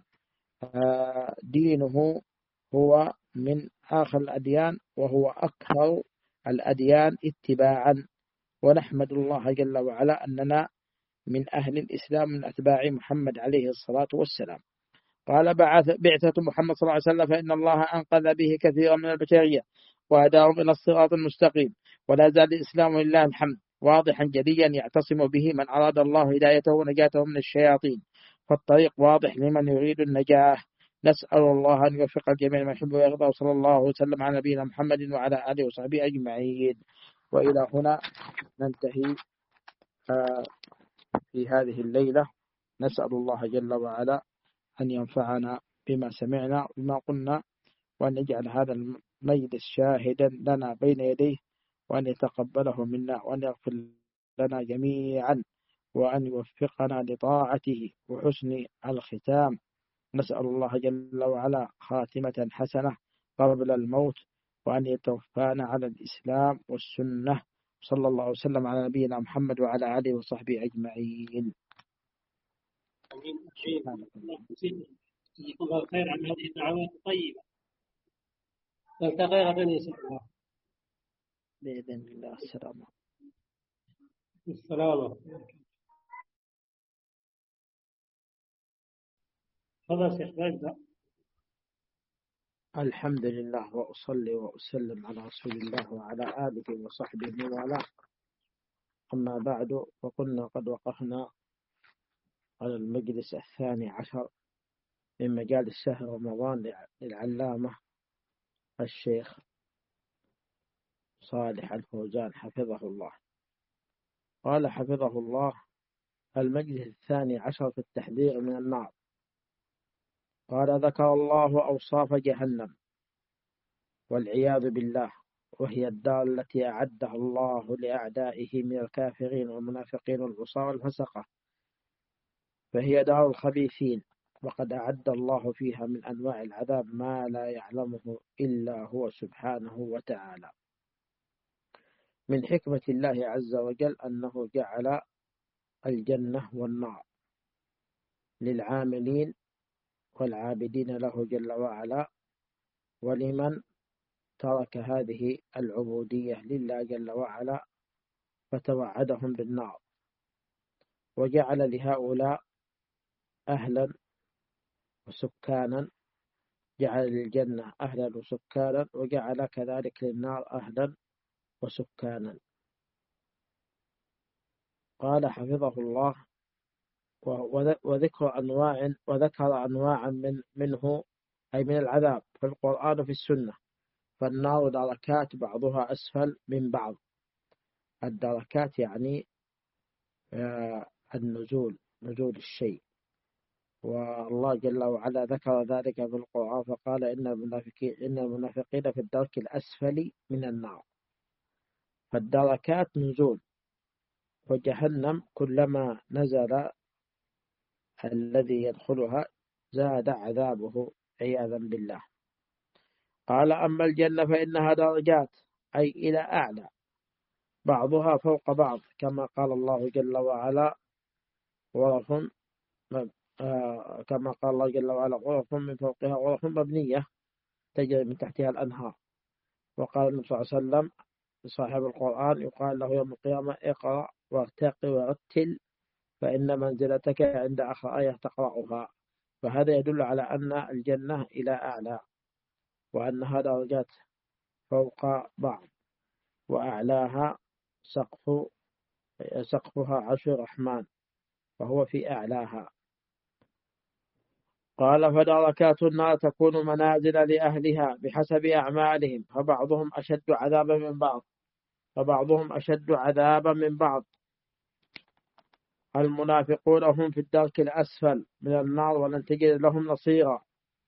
دينه هو من آخر الأديان، وهو أكثر الأديان اتباعا، ونحمد الله جل وعلا أننا من أهل الإسلام من أتباع محمد عليه الصلاة والسلام. قال: بعثة محمد صلى الله عليه وسلم فإن الله أنقذ به كثيرا من البشرية وهداهم إلى الصراط المستقيم، ولا زال الإسلام لله الحمد واضحا جليا يعتصم به من أراد الله هدايته ونجاته من الشياطين، فالطريق واضح لمن يريد النجاة. نسأل الله أن يوفق الجميع ما يحب ويرضى، وصلى الله وسلم على نبينا محمد وعلى آله وصحبه أجمعين. وإلى هنا ننتهي في هذه الليلة. نسأل الله جل وعلا أن ينفعنا بما سمعنا بما قلنا، وأن يجعل هذا المجلس شاهدا لنا بين يديه، وأن يتقبله منا، وأن يغفر لنا جميعا، وأن يوفقنا لطاعته وحسن الختام. نسأل الله جل وعلا خاتمة حسنة قبل الموت، وأن يتوفانا على الإسلام والسنة. صلى الله وسلم على نبينا محمد وعلى آله وصحبه أجمعين. آمين. جزاكم الله خير عن هذه الدعوات الطيبة. نلتقي غدا إن شاء الله بإذن الله. السلام السلام. تفضل شيخ بابا. الحمد لله، وأصلي وأسلم على رسول الله وعلى آله وصحبه وعلى. أما بعد، فقلنا قد وقفنا على المجلس الثاني عشر من مجالس شهر رمضان للعلامة الشيخ صالح الفوزان حفظه الله. قال حفظه الله: المجلس الثاني عشر في التحذير من النار. قال: ذكر الله أوصاف جهنم والعياذ بالله، وهي الدار التي أعدها الله لأعدائه من الكافرين والمنافقين والعصاة والفسقة، فهي دار الخبيثين، وقد أعد الله فيها من أنواع العذاب ما لا يعلمه إلا هو سبحانه وتعالى. من حكمة الله عز وجل أنه جعل الجنة والنار للعاملين والعابدين له جل وعلا، ولمن ترك هذه العبودية لله جل وعلا فتوعدهم بالنار، وجعل لهؤلاء أهلا وسكانا، جعل للجنة أهلا وسكانا، وجعل كذلك للنار أهلا وسكانا. قال حفظه الله: وذكر أنواع وذكر أنواعا من منه أي من العذاب في القرآن وفي السنة. فالنار دركات بعضها أسفل من بعض. الدركات يعني النزول، نزول الشيء، والله جل وعلا ذكر ذلك في القرآن فقال: إن المنافقين إن المنافقين في الدرك الأسفل من النار. فالدركات نزول، وجهنم كلما نزل الذي يدخلها زاد عذابه عياذا بالله. قال: أما الجنة فإنها درجات، أي إلى أعلى، بعضها فوق بعض، كما قال الله جل وعلا: غرف آه كما قال الله جل وعلا: غرف من فوقها غرف مبنية تجري من تحتها الأنهار. وقال النبي صلى الله عليه وسلم صاحب القرآن يقال له يوم القيامة: اقرأ وارتقي ورتل فإن منزلتك عند آخر آية تقرأها. فهذا يدل على أن الجنة إلى أعلى، وأنها درجات فوق بعض، وأعلاها سقف سقفها عرش الرحمن، وهو في أعلاها. قال: فدركات النار تكون منازل لأهلها بحسب أعمالهم، فبعضهم أشد عذابا من بعض فبعضهم أشد عذابا من بعض. المنافقون هم في الدرك الأسفل من النار ولن تجد لهم نصيرا.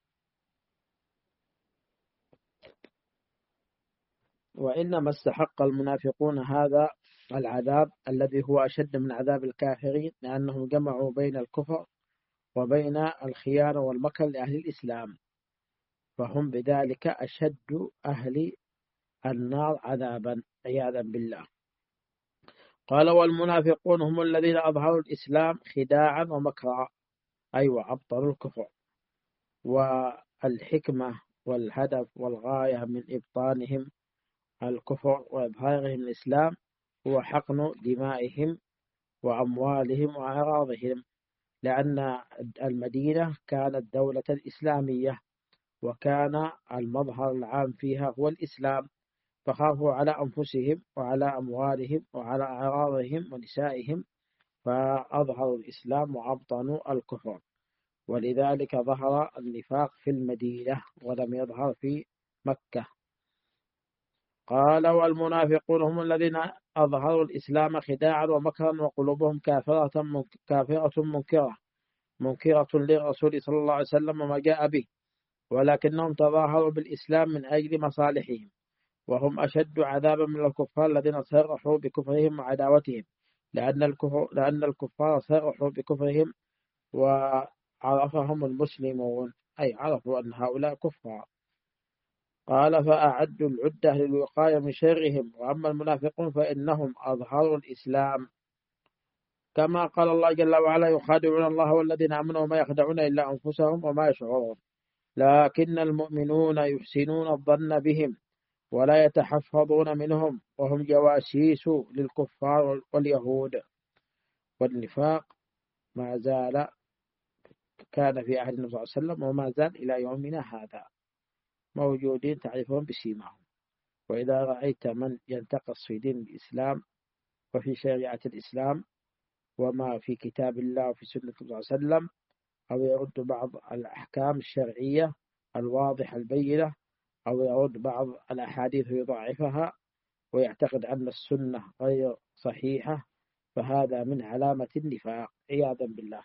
وإنما استحق المنافقون هذا العذاب الذي هو أشد من عذاب الكافرين لأنهم جمعوا بين الكفر وبين الخيانة والمكر لأهل الإسلام، فهم بذلك أشد أهل النار عذابا عياذا بالله. قال والمنافقون هم الذين أظهروا الإسلام خداعا ومكرا، أيوة أبطلوا الكفر. والحكمة والهدف والغاية من إبطانهم الكفر وإظهارهم الإسلام هو حقن دمائهم وأموالهم وأعراضهم، لأن المدينة كانت دولة إسلامية وكان المظهر العام فيها هو الإسلام، فخافوا على أنفسهم وعلى أموالهم وعلى أعراضهم ونسائهم فأظهروا الإسلام وأبطنوا الكفر، ولذلك ظهر النفاق في المدينة ولم يظهر في مكة. قال والمنافقون هم الذين أظهروا الإسلام خداعا ومكرا وقلوبهم كافرة كافرة منكرة منكرة للرسول صلى الله عليه وسلم وما جاء به، ولكنهم تظاهروا بالإسلام من أجل مصالحهم، وهم أشد عذابا من الكفار الذين صرحوا بكفرهم وعداوتهم، لأن الكفار لأن الكفار صرحوا بكفرهم وعرفهم المسلمون، أي عرفوا أن هؤلاء كفار. قال فأعدوا العدة للوقاية من شرهم. وأما المنافقون فإنهم أظهروا الإسلام، كما قال الله جل وعلا يخادعون الله والذين آمنوا وما يخدعون إلا أنفسهم وما يشعرون، لكن المؤمنون يحسنون الظن بهم ولا يتحفظون منهم وهم جواسيس للكفار واليهود. والنفاق ما زال كان في عهد النبي صلى الله عليه وسلم وما زال إلى يومنا هذا موجودين تعرفون بسيماهم. وإذا رأيت من ينتقص في دين الإسلام وفي شريعة الإسلام وما في كتاب الله وفي سنة النبي صلى الله عليه وسلم، أو يرد بعض الأحكام الشرعية الواضحة البينة، أو يرد بعض الأحاديث ويضعفها ويعتقد أن السنة غير صحيحة، فهذا من علامة النفاق عياذا بالله.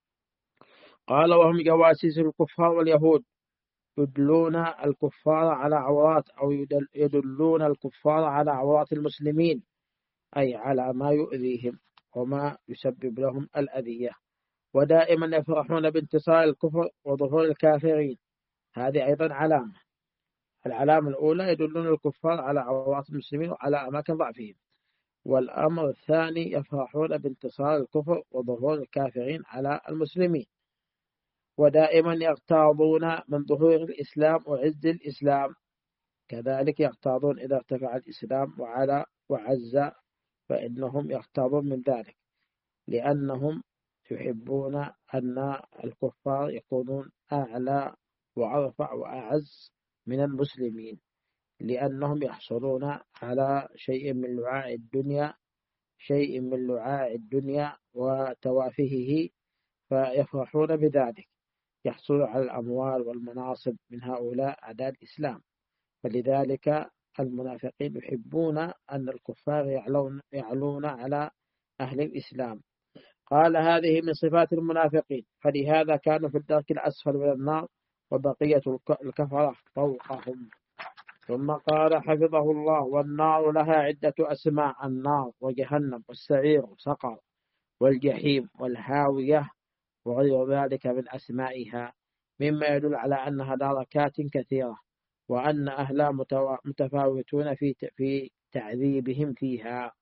قال وهم جواسيس الكفار واليهود يدلون الكفار على عورات أو يدلون الكفار على عورات المسلمين، أي على ما يؤذيهم وما يسبب لهم الأذية، ودائما يفرحون بانتصار الكفر وظهور الكافرين. هذه أيضا علامة. العلامة الأولى يدلون الكفار على عورات المسلمين وعلى أماكن ضعفهم، والأمر الثاني يفرحون بانتصار الكفر وظهور الكافرين على المسلمين، ودائما يغتاظون من ظهور الإسلام وعز الإسلام، كذلك يغتاظون إذا ارتفع الإسلام وعلى وعز، فإنهم يغتاظون من ذلك، لأنهم يحبون أن الكفار يكونون أعلى وأرفع وأعز من المسلمين، لأنهم يحصلون على شيء من لعاء الدنيا شيء من لعاء الدنيا وتوافهه، فيفرحون بذلك، يحصل على الأموال والمناصب من هؤلاء أعداء الإسلام. فلذلك المنافقين يحبون أن الكفار يعلون, يعلون على أهل الإسلام. قال هذه من صفات المنافقين، فلهذا كانوا في الدرك الأسفل من النار وبقية الكفرة فوقهم. ثم قال حفظه الله والنار لها عدة أسماء: النار وجهنم والسعير وسقر والجحيم والهاوية وغير ذلك من أسمائها، مما يدل على أنها دركات كثيرة وأن أهلها متفاوتون في في تعذيبهم فيها،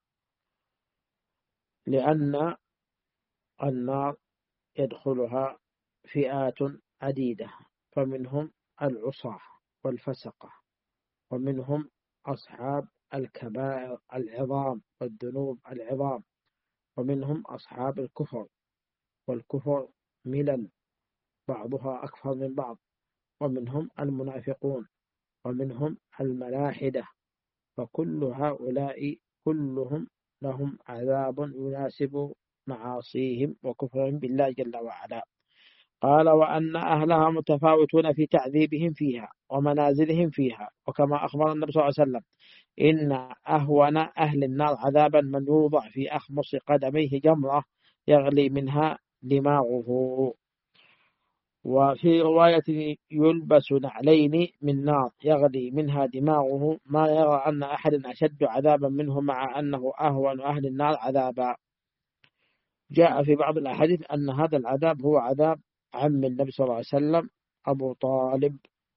لأن النار يدخلها فئات عديدة، فمنهم العصاة والفسقة، ومنهم أصحاب الكبائر العظام والذنوب العظام، ومنهم أصحاب الكفر، والكفر ملل بعضها أكثر من بعض، ومنهم المنافقون، ومنهم الملاحدة، فكل هؤلاء كلهم لهم عذاب يناسب معاصيهم وكفرهم بالله جل وعلا. قال وأن أهلها متفاوتون في تعذيبهم فيها ومنازلهم فيها، وكما أخبر النبي صلى الله عليه وسلم إن أهون أهل النار عذابا من يوضع في أخمص قدميه جمرة يغلي منها دماغه. وفي رواية يلبس نعلين من نار يغلي منها دماغه، ما يرى أن أحد أشد عذابا منه مع أنه أهون أهل النار عذابا. جاء في بعض الأحاديث أن هذا العذاب هو عذاب عم النبي صلى الله عليه وسلم أبو طالب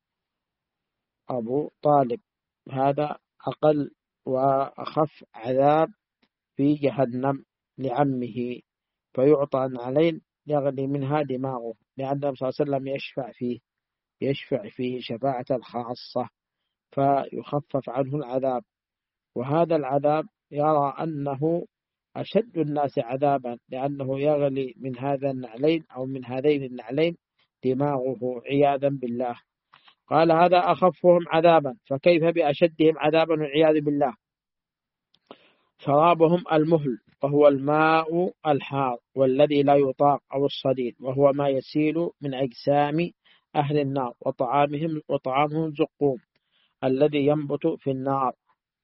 أبو طالب هذا أقل وأخف عذاب في جهنم لعمه، فيعطى نعلين يغلي منها دماغه، لأن النبي صلى الله عليه وسلم يشفع فيه يشفع فيه شفاعة خاصة فيخفف عنه العذاب. وهذا العذاب يرى أنه أشد الناس عذابا، لأنه يغلي من هذا النعلين أو من هذين النعلين دماغه عياذا بالله. قال هذا أخفهم عذابا، فكيف بأشدهم عذابا والعياذ بالله. شرابهم المهل وهو الماء الحار والذي لا يطاق أو الصديد، وهو ما يسيل من أجسام أهل النار. وطعامهم وطعامهم الزقوم الذي ينبت في النار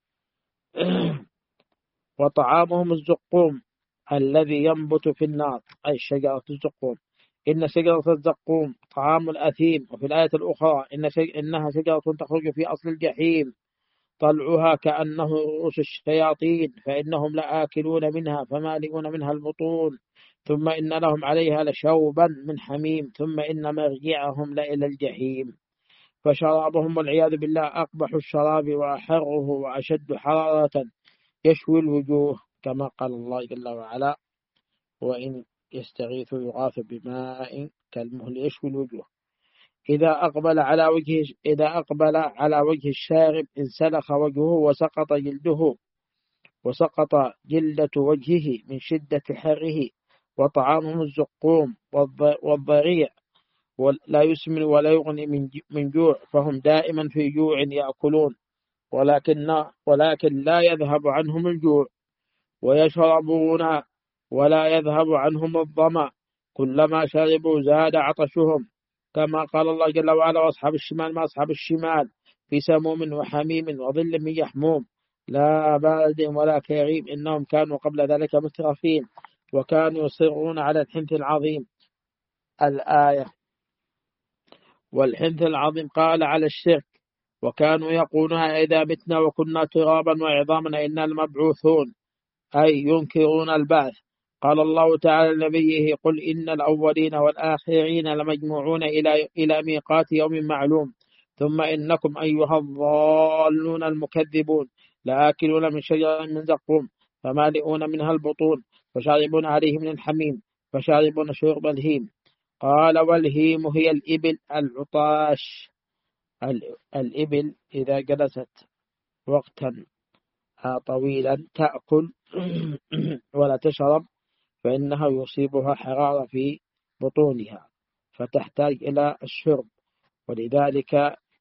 وطعامهم الزقوم الذي ينبت في النار، أي شجرة الزقوم. إن شجرة الزقوم طعام الأثيم. وفي الآية الأخرى إن إنها شجرة تخرج في أصل الجحيم طلعها كأنه رؤوس الشياطين، فإنهم لآكلون منها فمالئون منها البطون، ثم إن لهم عليها لشوبا من حميم، ثم إن مرجعهم لإلى الجحيم. فشرابهم والعياذ بالله أقبح الشراب وأحره وأشد حرارة يشوي الوجوه، كما قال الله جل وعلا وإن يستغيثوا يغاث بماء كالمهل يشوي الوجوه. إذا أقبل على وجهه إذا أقبل على وجه الشارب انسلخ وجهه وسقط جلده وسقط جلدة وجهه من شدة حره. وطعامهم الزقوم والضريع ولا يسمن ولا يغني من جوع، فهم دائما في جوع يأكلون، ولكن ولكن لا يذهب عنهم الجوع. ويشربون ولا يذهب عنهم الظمأ، كلما شربوا زاد عطشهم، كما قال الله جل وعلا وأصحاب الشمال ما أصحاب الشمال في سموم وحميم وظل من يحموم لا بارد ولا كريم إنهم كانوا قبل ذلك مترفين وكانوا يصرون على الحنث العظيم. الآية. والحنث العظيم قال على الشرك، وكانوا يقولون إذا متنا وكنا ترابا وعظاما إنا المبعوثون، أي ينكرون البعث. قال الله تعالى لنبيه قل إن الأولين والآخرين لمجموعون إلى إلى ميقات يوم معلوم، ثم إنكم أيها الضالون المكذبون لآكلون من شجرة من زقوم فمالئون منها البطون فشاربون عليه من الحميم فشاربون شرب الهيم. قال والهيم هي الإبل العطاش. الإبل إذا جلست وقتا طويلا تأكل ولا تشرب فإنها يصيبها حرارة في بطونها فتحتاج إلى الشرب، ولذلك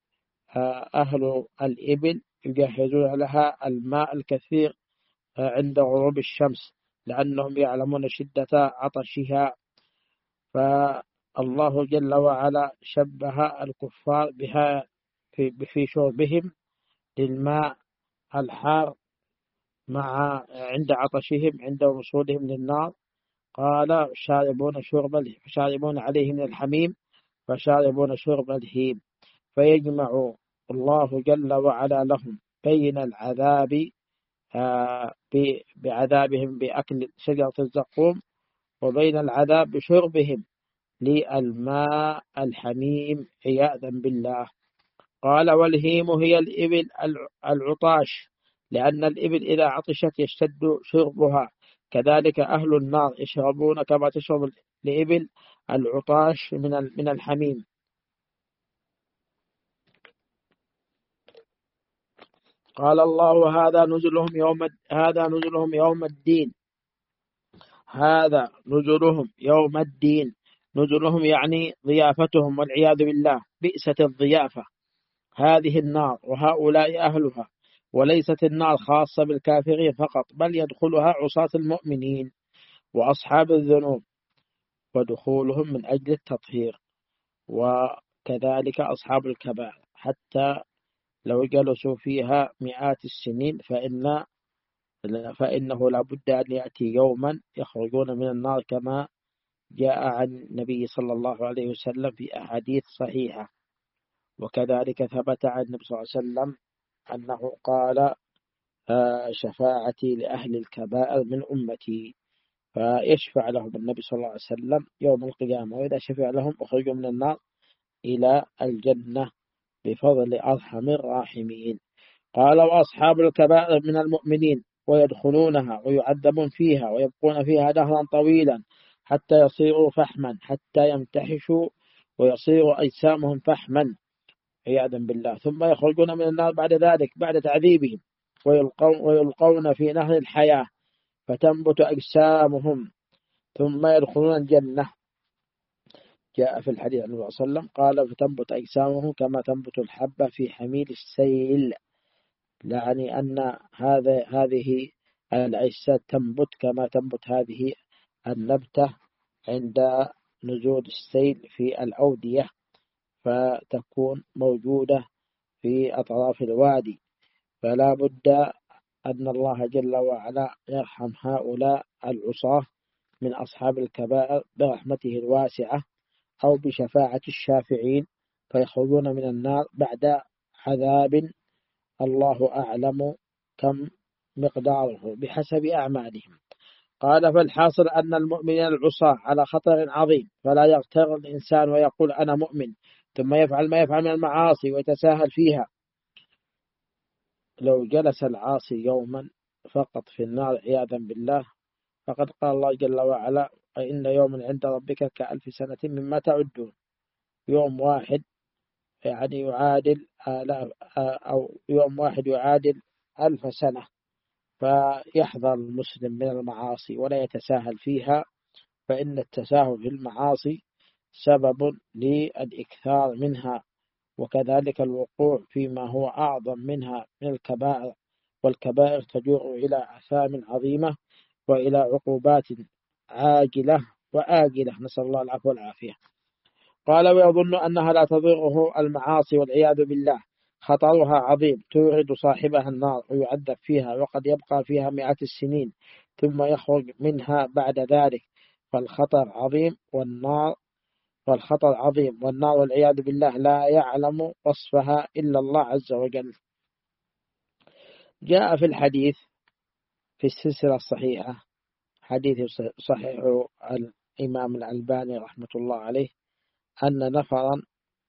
أهل الإبل يجهزون لها الماء الكثير عند غروب الشمس لأنهم يعلمون شدة عطشها. فالله جل وعلا شبه الكفار بها في شربهم للماء الحار مع عند عطشهم عند وصولهم للنار. قال شاربون شرب شاربون عليه من الحميم فشاربون شرب الهيم. فيجمع الله جل وعلا لهم بين العذاب بعذابهم بأكل شجرة الزقوم وبين العذاب بشربهم للماء الحميم عياذا بالله. قال والهيم هي الإبل العطاش، لأن الإبل إذا عطشت يشتد شربها، كذلك أهل النار يشربون كما تشرب الإبل العطاش من من الحميم. قال الله هذا نزلهم يوم هذا نزلهم يوم الدين هذا نزلهم يوم الدين نزلهم يعني ضيافتهم والعياذ بالله. بئست الضيافة هذه النار وهؤلاء أهلها، وليست النار خاصة بالكافرين فقط بل يدخلها عصاة المؤمنين وأصحاب الذنوب ودخولهم من أجل التطهير، وكذلك أصحاب الكبائر حتى لو جلسوا فيها مئات السنين فإن فإنه لا بد أن يأتي يوما يخرجون من النار كما جاء عن النبي صلى الله عليه وسلم في أحاديث صحيحة. وكذلك ثبت عن النبي صلى الله عليه وسلم أنه قال شفاعتي لأهل الكبائر من أمتي، فيشفع لهم النبي صلى الله عليه وسلم يوم القيامة، وإذا شفع لهم أخرجوا من النار إلى الجنة بفضل أرحم الراحمين. قال وأصحاب الكبائر من المؤمنين ويدخلونها ويعذبون فيها ويبقون فيها دهرا طويلا حتى يصيروا فحما، حتى يمتحشوا ويصيروا أجسامهم فحما عياذا بالله، ثم يخرجون من النار بعد ذلك بعد تعذيبهم ويلقون, ويلقون في نهر الحياة فتنبت أجسامهم ثم يدخلون الجنة. جاء في الحديث عن النبي صلى الله عليه وسلم قال فتنبت أجسامهم كما تنبت الحبة في حميل السيل، يعني أن هذا هذه الأجساد تنبت كما تنبت هذه النبتة عند نزول السيل في الأودية، فتكون موجودة في أطراف الوادي. فلا بد أن الله جل وعلا يرحم هؤلاء العصاة من أصحاب الكبائر برحمته الواسعة أو بشفاعة الشافعين، فيخرجون من النار بعد عذاب الله أعلم كم مقداره بحسب أعمالهم. قال فالحاصل أن المؤمنين العصاة على خطر عظيم، فلا يغتر الإنسان ويقول أنا مؤمن ثم يفعل ما يفعل من المعاصي ويتساهل فيها. لو جلس العاصي يوما فقط في النار عياذا بالله، فقد قال الله جل وعلا إن يوما عند ربك كألف سنة مما تعدون. يوم واحد يعني يعادل آلاف، أو يوم واحد يعادل ألف سنة. فيحذر المسلم من المعاصي ولا يتساهل فيها، فإن التساهل في المعاصي سبب للإكثار منها، وكذلك الوقوع فيما هو أعظم منها من الكبائر، والكبائر تجر إلى آثام عظيمة وإلى عقوبات عاجلة وآجلة، نسأل الله العفو والعافية. قال ويظن أنها لا تضره المعاصي والعياذ بالله، خطرها عظيم تورد صاحبها النار ويعذب فيها، وقد يبقى فيها مئات السنين ثم يخرج منها بعد ذلك، فالخطر عظيم والنار والخطر عظيم والنار والعياذ بالله لا يعلم وصفها إلا الله عز وجل. جاء في الحديث في السلسلة الصحيحة حديث صحيح الإمام الألباني رحمة الله عليه أن نفرا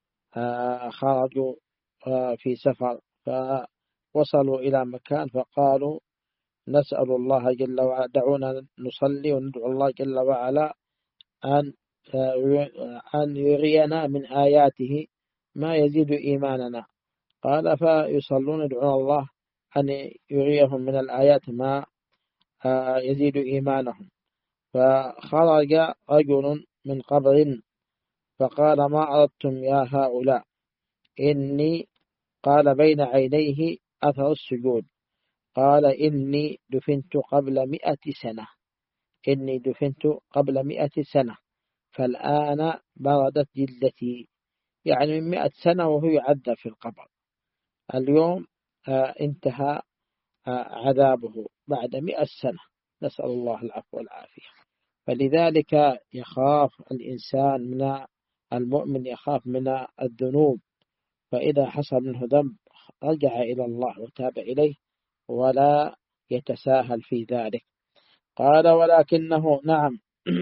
خرجوا في سفر فوصلوا إلى مكان فقالوا نسأل الله جل وعلا دعونا نصلي وندعو الله جل وعلا أن أن يرينا من آياته ما يزيد إيماننا. قال فيصلون يدعون الله أن يريهم من الآيات ما يزيد إيمانهم. فخرج رجل من قبر فقال ما أردتم يا هؤلاء؟ إني قال بين عينيه أثر السجود، قال إني دفنت قبل مئة سنة إني دفنت قبل مئة سنة فالآن بردت جلدتي، يعني من مئة سنة وهو يعذب في القبر، اليوم آه انتهى آه عذابه بعد مئة سنة، نسأل الله العفو والعافية. فلذلك يخاف الإنسان من المؤمن يخاف من الذنوب، فإذا حصل منه ذنب رجع إلى الله وتاب إليه ولا يتساهل في ذلك. قال ولكنه نعم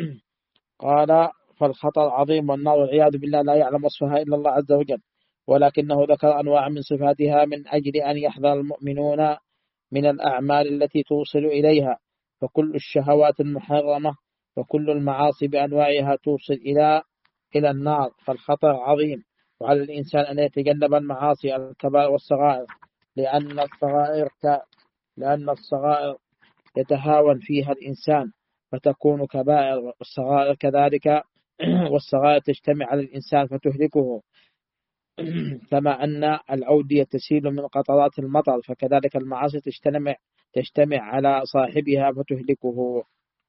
قال فالخطر عظيم والنار والعياذ بالله لا يعلم وصفها إلا الله عز وجل، ولكنه ذكر أنواع من صفاتها من أجل أن يحذر المؤمنون من الأعمال التي توصل إليها، فكل الشهوات المحرمة وكل المعاصي بأنواعها توصل إلى إلى النار، فالخطر عظيم، وعلى الإنسان أن يتجنب المعاصي الكبائر والصغائر، لأن الصغائر لأن الصغائر يتهاون فيها الإنسان فتكون كبائر، والصغائر كذلك والصغائر تجتمع على الإنسان فتهلكه، كما أن الأودية تسيل من قطرات المطر، فكذلك المعاصي تجتمع تجتمع على صاحبها فتهلكه.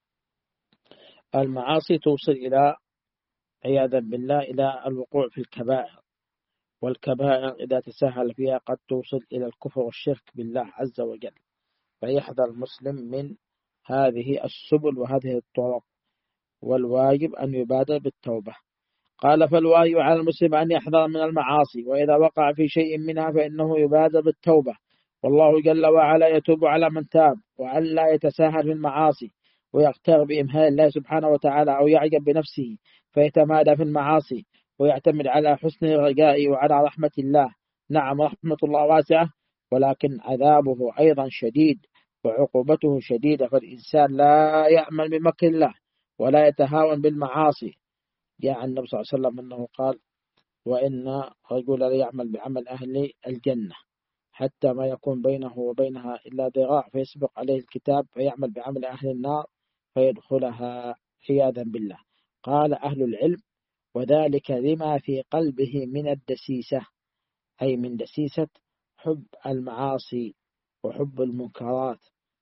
المعاصي توصل إلى عياذا بالله إلى الوقوع في الكبائر، والكبائر إذا تساهل فيها قد توصل إلى الكفر والشرك بالله عز وجل. فيحذر المسلم من هذه السبل وهذه الطرق، والواجب أن يبادر بالتوبة. قال فالواجب على المسلم أن يحذر من المعاصي، وإذا وقع في شيء منها فإنه يبادر بالتوبة، والله جل وعلا يتوب على من تاب، وأن لا يتساهل في المعاصي ويغتر بإمهال الله سبحانه وتعالى أو يعجب بنفسه فيتمادى في المعاصي ويعتمد على حسن الرجاء وعلى رحمة الله. نعم رحمة الله واسعة، ولكن عذابه أيضا شديد وعقوبته شديدة، فالإنسان لا يأمن بمكر الله ولا يتهاون بالمعاصي. جاء عن النبي صلى الله عليه وسلم أنه قال: وإن رجل لا يعمل بعمل أهل الجنة حتى ما يكون بينه وبينها إلا ذراع فيسبق عليه الكتاب فيعمل بعمل أهل النار فيدخلها عياذا بالله. قال أهل العلم: وذلك لما في قلبه من الدسيسة، أي من دسيسة حب المعاصي وحب المنكرات،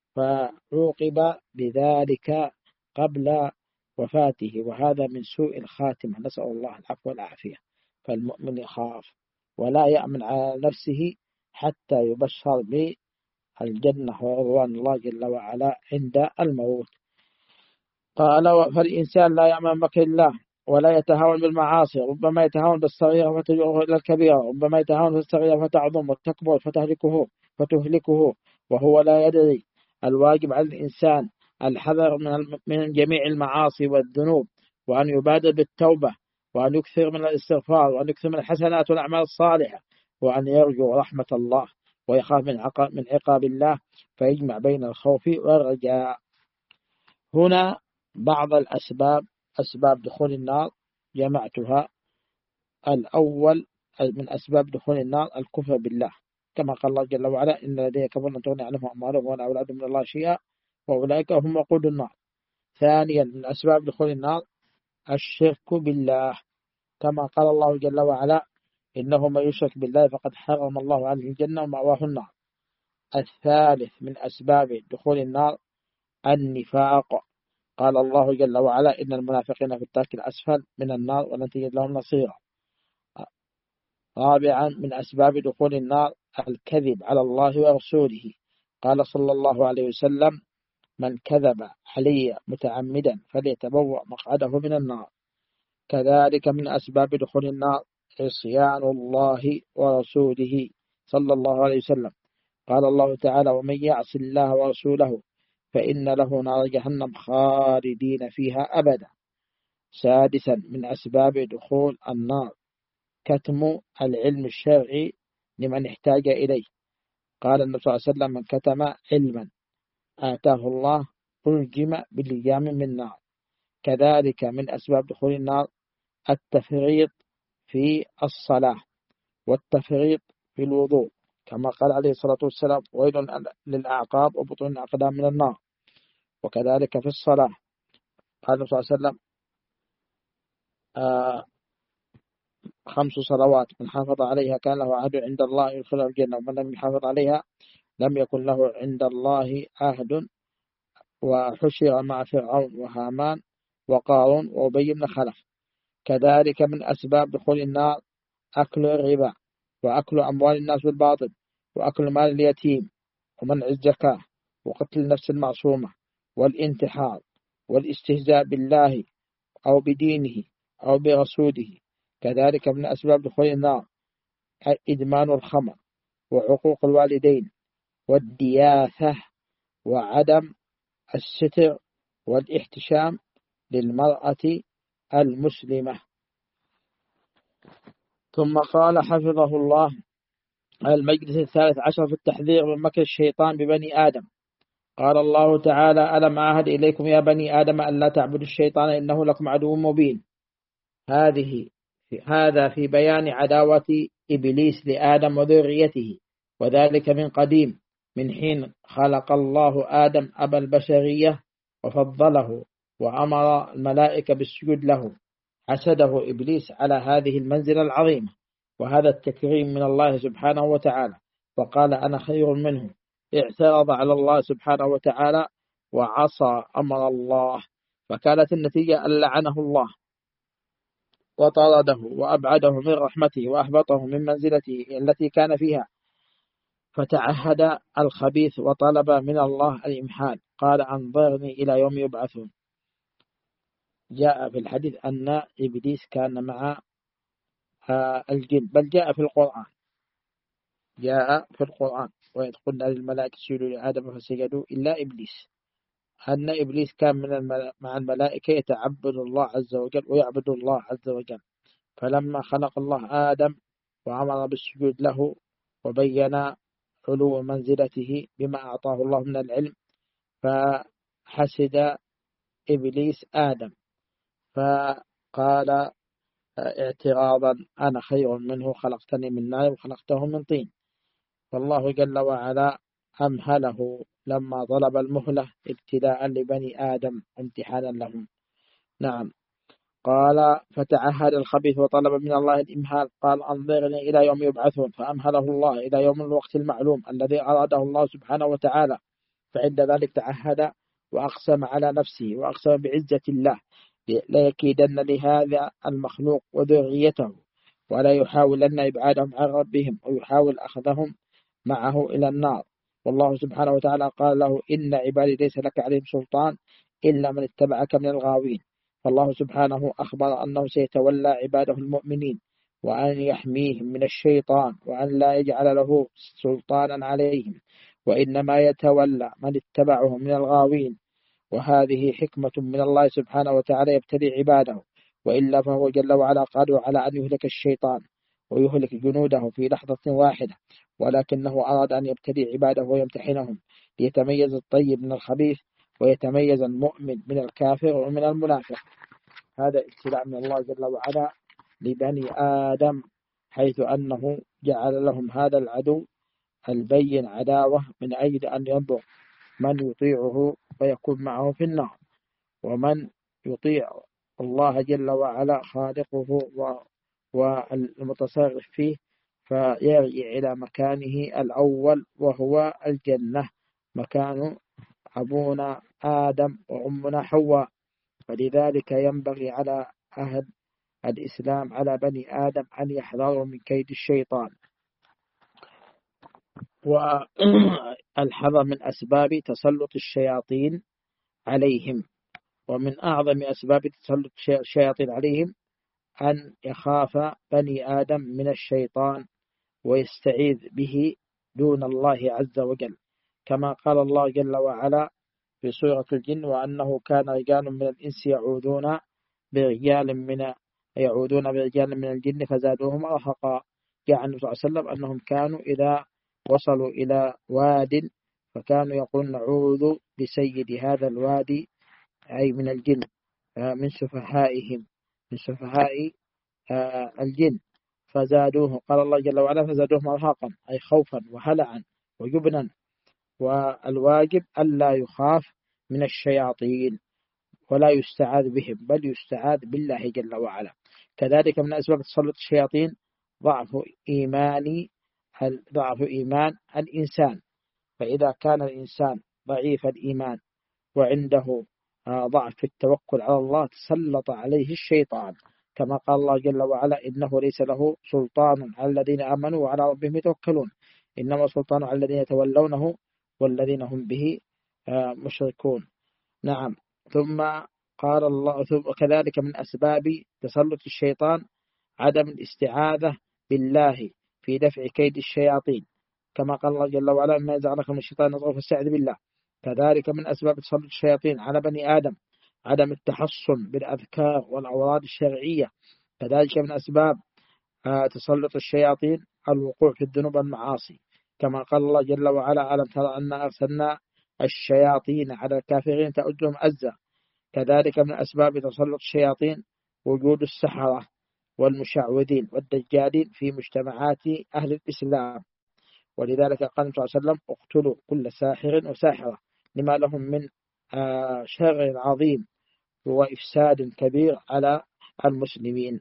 فعوقب بذلك قبل وفاته، وهذا من سوء الخاتمة، نسأل الله العفو والعافية. فالمؤمن يخاف ولا يأمن على نفسه حتى يبشر بالجنة ورضوان الله جل وعلا عند الموت. قال: فالإنسان لا يأمن مكر الله ولا يتهاون بالمعاصي، ربما يتهاون بالصغيرة فتجره إلى الكبيرة، ربما يتهاون بالصغيرة فتعظم وتكبر فتهلكه فتهلكه وهو لا يدري. الواجب على الإنسان الحذر من من جميع المعاصي والذنوب، وأن يبادر بالتوبة، وأن يكثر من الاستغفار، وأن يكثر من الحسنات والأعمال الصالحة، وأن يرجو رحمة الله ويخاف من عقاب من عقاب الله، فيجمع بين الخوف والرجاء. هنا بعض الأسباب، أسباب دخول النار جمعتها. الأول من أسباب دخول النار الكفر بالله، كما قال الله جل وعلا: إن الذين كفروا لن تغني عنهم أموالهم ولا أولادهم من الله شيئا وأولئك هم وقود النار. ثانيا من أسباب دخول النار الشرك بالله، كما قال الله جل وعلا: إنه من يشرك بالله فقد حرم الله عليه الجنة ومأواه النار. الثالث من أسباب دخول النار النفاق، قال الله جل وعلا: إن المنافقين في الدرك الأسفل من النار ولن تجد لهم نصيرا. رابعا من أسباب دخول النار الكذب على الله ورسوله، قال صلى الله عليه وسلم: من كذب علي متعمدا فليتبوأ مقعده من النار. كذلك من أسباب دخول النار عصيان الله ورسوله صلى الله عليه وسلم، قال الله تعالى: ومن يعص الله ورسوله فإن له نار جهنم خالدين فيها أبدا. سادسا من أسباب دخول النار كتم العلم الشرعي لمن احتاج إليه، قال النبي صلى الله عليه وسلم: من كتم علما آتاه الله ألجم باللجام من نار. كذلك من أسباب دخول النار التفريط في الصلاة والتفريط في الوضوء، كما قال عليه الصلاة والسلام: ويل للأعقاب وبطون الأقدام من النار. وكذلك في الصلاة قال النبي صلى الله عليه وسلم: آه خمس صلوات من حافظ عليها كان له عهد عند الله يدخله الجنة، ومن لم يحافظ عليها لم يكن له عند الله عهد. وحشر مع فرعون وهامان وقارون وأبي بن خلف. كذلك من أسباب دخول النار أكل الربا، وأكل أموال الناس بالباطل، وأكل مال اليتيم، ومنع الزكاة، وقتل النفس المعصومة، والانتحار، والاستهزاء بالله أو بدينه أو برسوله. كذلك من أسباب دخول النار إدمان الخمر، وعقوق الوالدين، والدياثة، وعدم الستر والاحتشام للمرأة المسلمة. ثم قال حفظه الله: المجلس الثالث عشر في التحذير من مكر الشيطان ببني آدم. قال الله تعالى: ألم أعهد إليكم يا بني آدم أن لا تعبدوا الشيطان إنه لكم عدو مبين. هذه هذا في بيان عداوة إبليس لآدم وذريته، وذلك من قديم، من حين خلق الله آدم أبا البشرية وفضله وأمر الملائكة بالسجود له. حسده إبليس على هذه المنزلة العظيمة وهذا التكريم من الله سبحانه وتعالى، وقال: أنا خير منه. اعترض على الله سبحانه وتعالى وعصى أمر الله، فكانت النتيجة أن لعنه الله وطرده وأبعده من رحمته وأحبطه من منزلته التي كان فيها. فتعهد الخبيث وطلب من الله الإمحال، قال أنظرني إلى يوم يبعثون. جاء في الحديث أن إبليس كان مع الجن، بل جاء في القرآن جاء في القرآن وإذ قلنا للملائكة اسجدوا لآدم فسجدوا إلا إبليس، أن إبليس كان من الملا... مع الملائكة يتعبد الله عز وجل ويعبد الله عز وجل. فلما خلق الله آدم وأمر بالسجود له وبين علو منزلته بما أعطاه الله من العلم، فحسد إبليس آدم فقال اعتراضا أنا خير منه خلقتني من نار وخلقته من طين. فالله جل وعلا أمهله لما طلب المهلة ابتلاء لبني آدم امتحانا لهم. نعم. قال فتعهد الخبيث وطلب من الله الإمهال، قال أنظرني إلى يوم يبعثون، فأمهله الله إلى يوم الوقت المعلوم الذي أراده الله سبحانه وتعالى. فعند ذلك تعهد وأقسم على نفسه وأقسم بعزة الله ليكيدن لهذا المخلوق وذريته ولا يحاولن إبعادهم عن ربهم ويحاول أخذهم معه إلى النار. والله سبحانه وتعالى قال له إن عبادي ليس لك عليهم سلطان إلا من اتبعك من الغاوين. فالله سبحانه أخبر أنه سيتولى عباده المؤمنين وأن يحميهم من الشيطان وأن لا يجعل له سلطانا عليهم، وإنما يتولى من اتبعه من الغاوين. وهذه حكمة من الله سبحانه وتعالى يبتلي عباده، وإلا فهو جل وعلا قادر على أن يهلك الشيطان ويهلك جنوده في لحظة واحدة، ولكنه أراد أن يبتلي عباده ويمتحنهم ليتميز الطيب من الخبيث ويتميز المؤمن من الكافر ومن المنافق. هذا ابتلاء من الله جل وعلا لبني آدم، حيث أنه جعل لهم هذا العدو البين عداوة من أجل أن ينظر من يطيعه فيكون معه في النار، ومن يطيع الله جل وعلا خالقه والمتصرف فيه فيرجع إلى مكانه الأول وهو الجنة، مكان أبونا آدم وأمنا حواء. فلذلك ينبغي على أهل الإسلام على بني آدم أن يحذروا من كيد الشيطان. والحذر من أسباب تسلط الشياطين عليهم، ومن أعظم أسباب تسلط الشياطين عليهم أن يخاف بني آدم من الشيطان ويستعيذ به دون الله عز وجل، كما قال الله جل وعلا في سورة الجن وأنه كان رجال من الإنس يعوذون برجال من يعوذون برجال من الجن فزادوهم رهقا. يعني النبي صلى الله عليه وسلم أنهم كانوا إذا وصلوا إلى واد فكانوا يقولون نعوذ بسيد هذا الوادي، أي من الجن، من سفهائهم من سفهاء الجن، فزادوه قال الله جل وعلا فزادوهم رهقا، أي خوفا وهلعا وجبنا. والواجب ألا يخاف من الشياطين ولا يستعاذ بهم، بل يستعاذ بالله جل وعلا. كذلك من أسباب تسلط الشياطين ضعف إيماني ضعف إيمان الإنسان، فإذا كان الإنسان ضعيف الإيمان وعنده ضعف في التوكل على الله تسلط عليه الشيطان، كما قال الله جل وعلا إنه ليس له سلطان على الذين آمنوا وعلى ربهم يتوكلون، إنما سلطان على الذين يتولونه والذين هم به مشركون. نعم. ثم قال الله وكذلك من أسباب تسلط الشيطان عدم الاستعاذة بالله في دفع كيد الشياطين، كما قال الله جل وعلا ما يزعلك من الشيطان نزغ فاستعذ بالله. كذلك من أسباب تسلط الشياطين على بني آدم عدم التحصن بالأذكار والأوراد الشرعية. كذلك من أسباب تسلط الشياطين الوقوع في الذنوب والمعاصي، كما قال الله جل وعلا ألم ترى أن أرسلنا الشياطين على الكافرين تؤدهم أزا. كذلك من أسباب تسلط الشياطين وجود السحرة والمشعوذين والدجالين في مجتمعات أهل الإسلام، ولذلك قال صلى الله عليه وسلم اقتلوا كل ساحر وساحرة لما لهم من شر عظيم وإفساد كبير على المسلمين.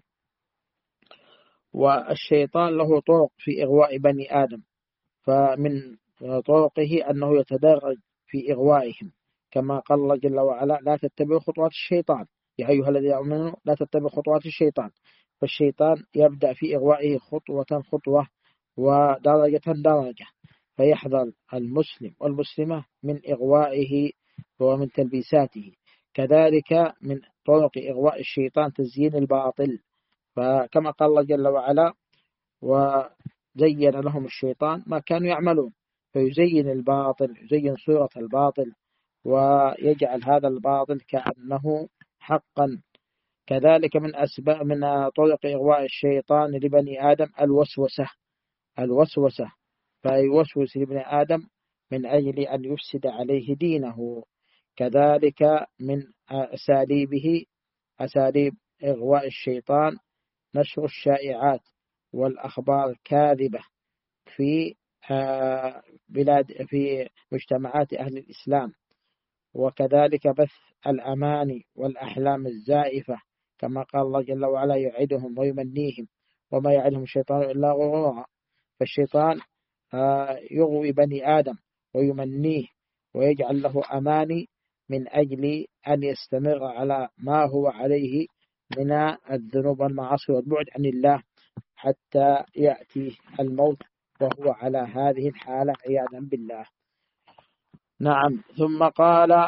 والشيطان له طرق في إغواء بني آدم، فمن طرقه أنه يتدرج في إغوائهم، كما قال الله جل وعلا لا تتبعوا خطوات الشيطان يا أيها الذين آمنوا لا تتبعوا خطوات الشيطان. فالشيطان يبدأ في إغوائه خطوة خطوة ودرجة درجة، فيحذر المسلم والمسلمة من إغوائه ومن تلبيساته. كذلك من طرق إغواء الشيطان تزيين الباطل، فكما قال الله جل وعلا: وزين لهم الشيطان ما كانوا يعملون، فيزين الباطل، يزين صورة الباطل ويجعل هذا الباطل كأنه حقا. كذلك من أسباب من طرق إغواء الشيطان لبني آدم الوسوسة الوسوسة فيوسوس لابن آدم من أجل أن يفسد عليه دينه. كذلك من أساليبه أساليب إغواء الشيطان نشر الشائعات والأخبار الكاذبة في بلاد في مجتمعات أهل الإسلام، وكذلك بث الأماني والأحلام الزائفة، كما قال الله جل وعلا: يعدهم ويمنيهم وما يعدهم الشيطان إلا غرورا. فالشيطان يغوي بني آدم ويمنيه ويجعل له أماني من أجل أن يستمر على ما هو عليه من الذنوب والمعاصي والبعد عن الله حتى يأتي الموت وهو على هذه الحالة عياذا بالله. نعم. ثم قال: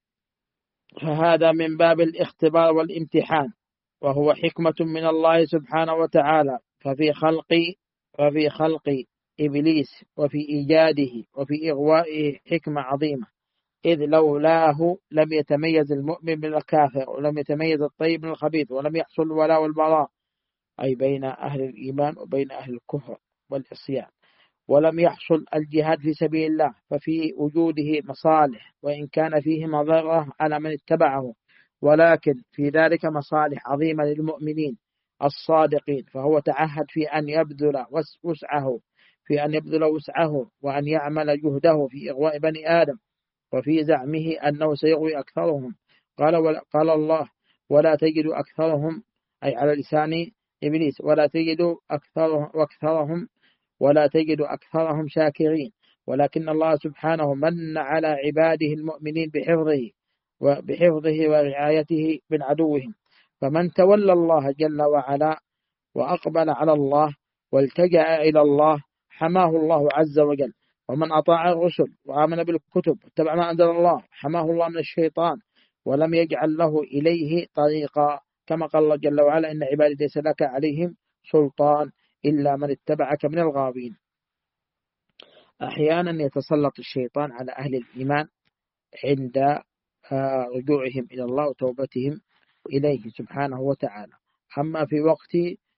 فهذا من باب الاختبار والامتحان، وهو حكمة من الله سبحانه وتعالى، ففي خلق ففي خلق إبليس وفي إيجاده وفي إغوائه حكمة عظيمة، إذ لولاه لم يتميز المؤمن من الكافر، ولم يتميز الطيب من الخبيث، ولم يحصل الولاء والبراء، أي بين أهل الإيمان وبين أهل الكفر والعصيان، ولم يحصل الجهاد في سبيل الله، ففي وجوده مصالح وإن كان فيه مضرة على من اتبعه، ولكن في ذلك مصالح عظيمة للمؤمنين الصادقين، فهو تعهد في أن يبذل وسعه في أن يبذل وسعه وأن يعمل جهده في إغواء بني آدم، وفي زعمه أنه سيغوي أكثرهم. قال قال الله: ولا تجد أكثرهم، أي على لسان إبليس: ولا تجد أكثرهم وأكثرهم ولا تجد أكثرهم شاكرين. ولكن الله سبحانه من على عباده المؤمنين بحفظه وبحفظه ورعايته من عدوهم، فمن تولى الله جل وعلا وأقبل على الله والتجأ إلى الله حماه الله عز وجل. ومن أطاع الرسل وآمن بالكتب واتبع ما أنزل الله حماه الله من الشيطان ولم يجعل له إليه طريقا، كما قال الله جل وعلا: إن عبادي ليس لك عليهم سلطان إلا من اتبعك من الغاوين. أحيانا يتسلط الشيطان على أهل الإيمان عند رجوعهم إلى الله وتوبتهم إليه سبحانه وتعالى، أما في وقت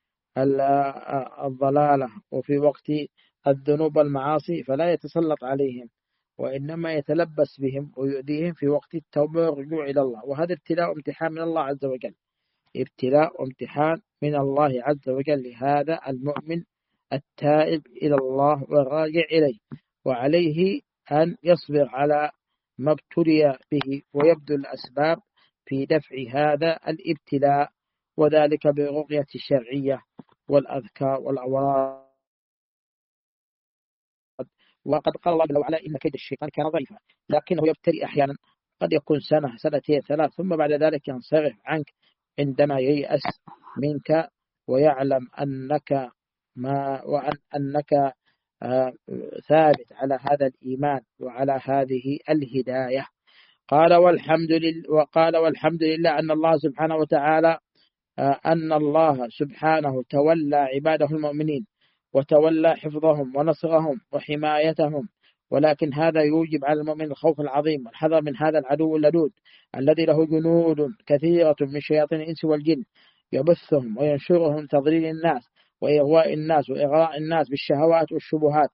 الضلالة وفي وقت الذنوب والمعاصي فلا يتسلط عليهم، وإنما يتلبس بهم ويؤذيهم في وقت التوبة والرجوع إلى الله، وهذا ابتلاء وامتحان من الله عز وجل ابتلاء وامتحان من الله عز وجل لهذا المؤمن التائب إلى الله والراجع إليه، وعليه أن يصبر على ما ابتلي به ويبذل الأسباب في دفع هذا الابتلاء، وذلك بالرقية الشرعية والأذكار والأوراد. وقد قال الله جل وعلا: إن كيد الشيطان كان ضعيفا، لكنه يبتلي أحيانا، قد يكون سنة سنتين ثلاث، ثم بعد ذلك ينصرف عنك عندما ييأس منك ويعلم أنك ما وأن أنك ثابت على هذا الإيمان وعلى هذه الهداية. قال: والحمد لله وقال والحمد لله أن الله سبحانه وتعالى أن الله سبحانه تولى عباده المؤمنين وتولى حفظهم ونصرهم وحمايتهم، ولكن هذا يوجب على المؤمن الخوف العظيم والحذر من هذا العدو اللدود الذي له جنود كثيرة من شياطين الإنس والجن يبثهم وينشرهم تضليل الناس وإغواء الناس وإغراء الناس بالشهوات والشبهات.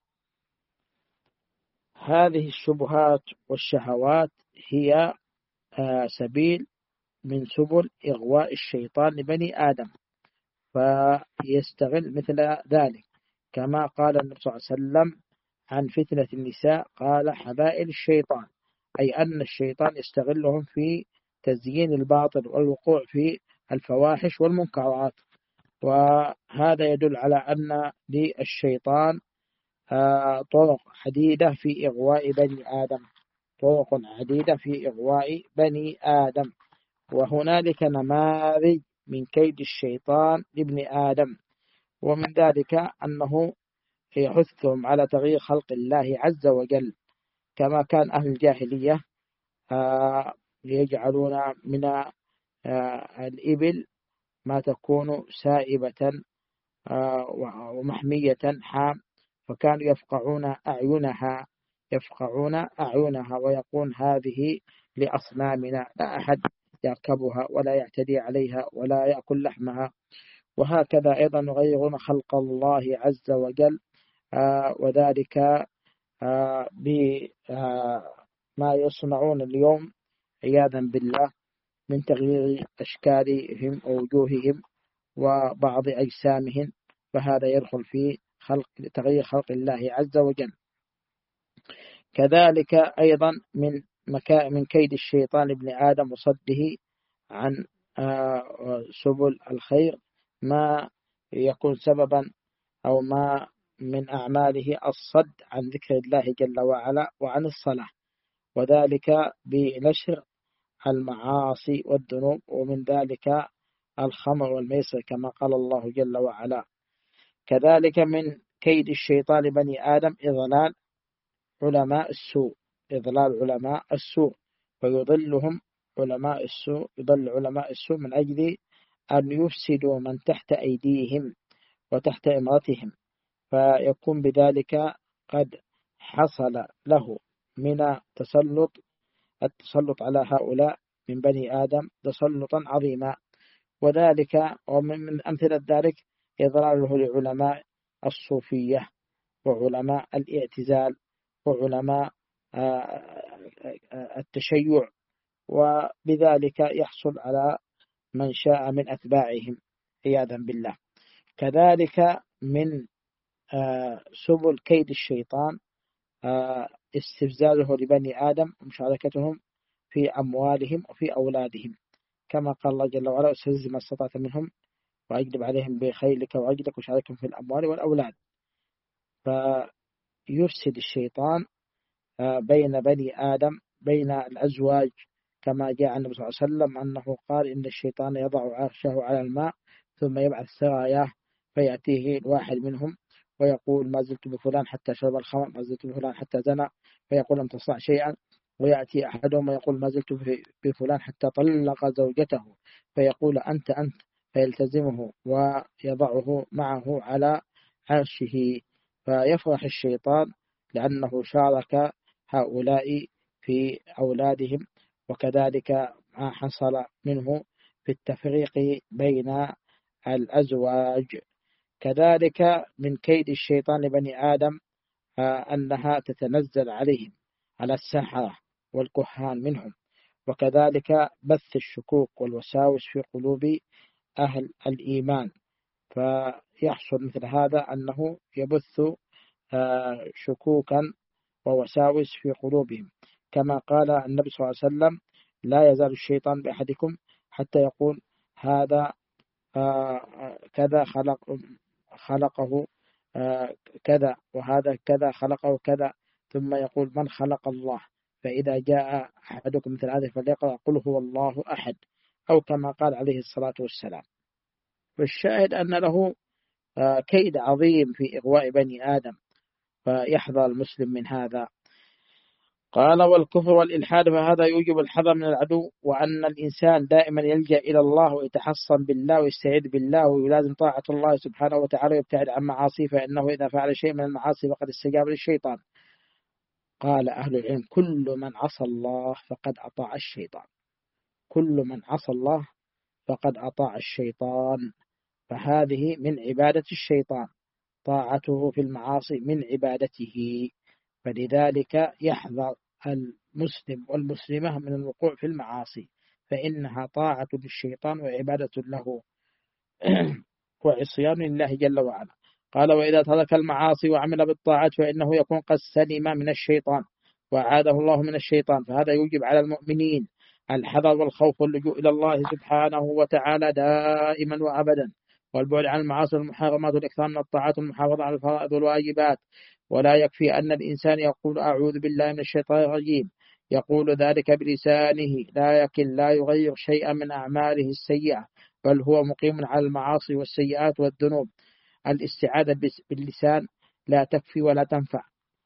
هذه الشبهات والشهوات هي سبيل من سبل إغواء الشيطان لبني آدم، فيستغل مثل ذلك، كما قال النبي صلى الله عليه وسلم عن فتنة النساء: قال حبائل الشيطان، أي أن الشيطان يستغلهم في تزيين الباطل والوقوع في الفواحش والمنكرات. وهذا يدل على أن للشيطان طرق عديدة في إغواء بني آدم طرق عديدة في إغواء بني آدم وهنالك نماذج من كيد الشيطان لابن آدم، ومن ذلك أنه يحثهم على تغيير خلق الله عز وجل، كما كان أهل الجاهلية يجعلون من الإبل ما تكون سائبة ومحمية حام، فكانوا يفقعون أعينها يفقعون أعينها ويقول هذه لأصنامنا، لا أحد يركبها ولا يعتدي عليها ولا يأكل لحمها. وهكذا أيضا يغيرون خلق الله عز وجل، وذلك بما يصنعون اليوم عياذا بالله من تغيير أشكالهم ووجوههم وبعض أجسامهم، فهذا يدخل في خلق تغيير خلق الله عز وجل. كذلك أيضا من مكا من كيد الشيطان ابن آدم وصده عن سبل الخير ما يكون سببا أو ما من أعماله الصد عن ذكر الله جل وعلا وعن الصلاة، وذلك بنشر المعاصي والذنوب، ومن ذلك الخمر والميسر كما قال الله جل وعلا. كذلك من كيد الشيطان بني آدم إضلال علماء السوء إضلال علماء السوء ويضلهم علماء السوء يضل علماء السوء من أجل أن يفسدوا من تحت أيديهم وتحت إمرتهم، فيكون بذلك قد حصل له من تسلط التسلط على هؤلاء من بني آدم تسلطا عظيما. وذلك ومن أمثلة ذلك إضلاله لعلماء الصوفية وعلماء الاعتزال وعلماء التشيع، وبذلك يحصل على من شاء من أتباعهم عياذا بالله. كذلك من سبل كيد الشيطان استفزازه لبني آدم ومشاركتهم في أموالهم وفي أولادهم، كما قال الله جل وعلا استفزز ما استطعت منهم وأجلب عليهم بخيلك وعجلك وشاركهم في الأموال والأولاد. فيفسد الشيطان بين بني آدم بين الأزواج، كما جاء عن النبي صلى الله عليه وسلم أنه قال إن الشيطان يضع عرشه على الماء ثم يبعث سراياه فيأتيه الواحد منهم ويقول ما زلت بفلان حتى شرب الخمر، ما زلت بفلان حتى زنى، فيقول لم تصنع شيئا، ويأتي أحدهم ويقول ما زلت بفلان حتى طلق زوجته، فيقول أنت أنت، فيلتزمه ويضعه معه على عرشه، فيفرح الشيطان لأنه شارك هؤلاء في أولادهم. وكذلك ما حصل منه في التفريق بين الأزواج. كذلك من كيد الشيطان لبني آدم أنها تتنزل عليهم على السحرة والكهان منهم، وكذلك بث الشكوك والوساوس في قلوب أهل الإيمان، فيحصل مثل هذا أنه يبث شكوكا ووساوس في قلوبهم، كما قال النبي صلى الله عليه وسلم لا يزال الشيطان بأحدكم حتى يقول هذا كذا خلق خلقه كذا وهذا كذا خلقه كذا، ثم يقول من خلق الله، فإذا جاء أحدكم مثل هذا فليقرأ قل هو الله أحد، أو كما قال عليه الصلاة والسلام. والشاهد أن له كيد عظيم في إغواء بني آدم، فيحذر المسلم من هذا. قال والكفر والإلحاد فهذا يوجب الحذر من العدو، وأن الإنسان دائما يلجأ إلى الله ويتحصن بالله ويستعيذ بالله ويلازم طاعة الله سبحانه وتعالى ويبتعد عن معاصيه، فإنه إذا فعل شيء من المعاصي فقد استجاب للشيطان. قال أهل العلم كل من عصى الله فقد أطاع الشيطان، كل من عصى الله فقد أطاع الشيطان، فهذه من عبادة الشيطان، طاعته في المعاصي من عبادته، فلذلك يحذر المسلم والمسلمة من الوقوع في المعاصي، فإنها طاعة للشيطان وعبادة له وعصيان لله جل وعلا. قال وإذا ترك المعاصي وعمل بالطاعات فإنه يكون قد سلم من الشيطان وعاده الله من الشيطان، فهذا يوجب على المؤمنين الحذر والخوف واللجوء إلى الله سبحانه وتعالى دائما وأبدا، والبعد عن المعاصي والمحرمات والإكثار من الطاعات والمحافظة على الفرائض والواجبات. ولا يكفي أن الإنسان يقول أعوذ بالله من الشيطان الرجيم، يقول ذلك بلسانه لكن لا يغير شيئا من أعماله السيئة، بل هو مقيم على المعاصي والسيئات والذنوب. الاستعاذة باللسان لا تكفي ولا تنفع.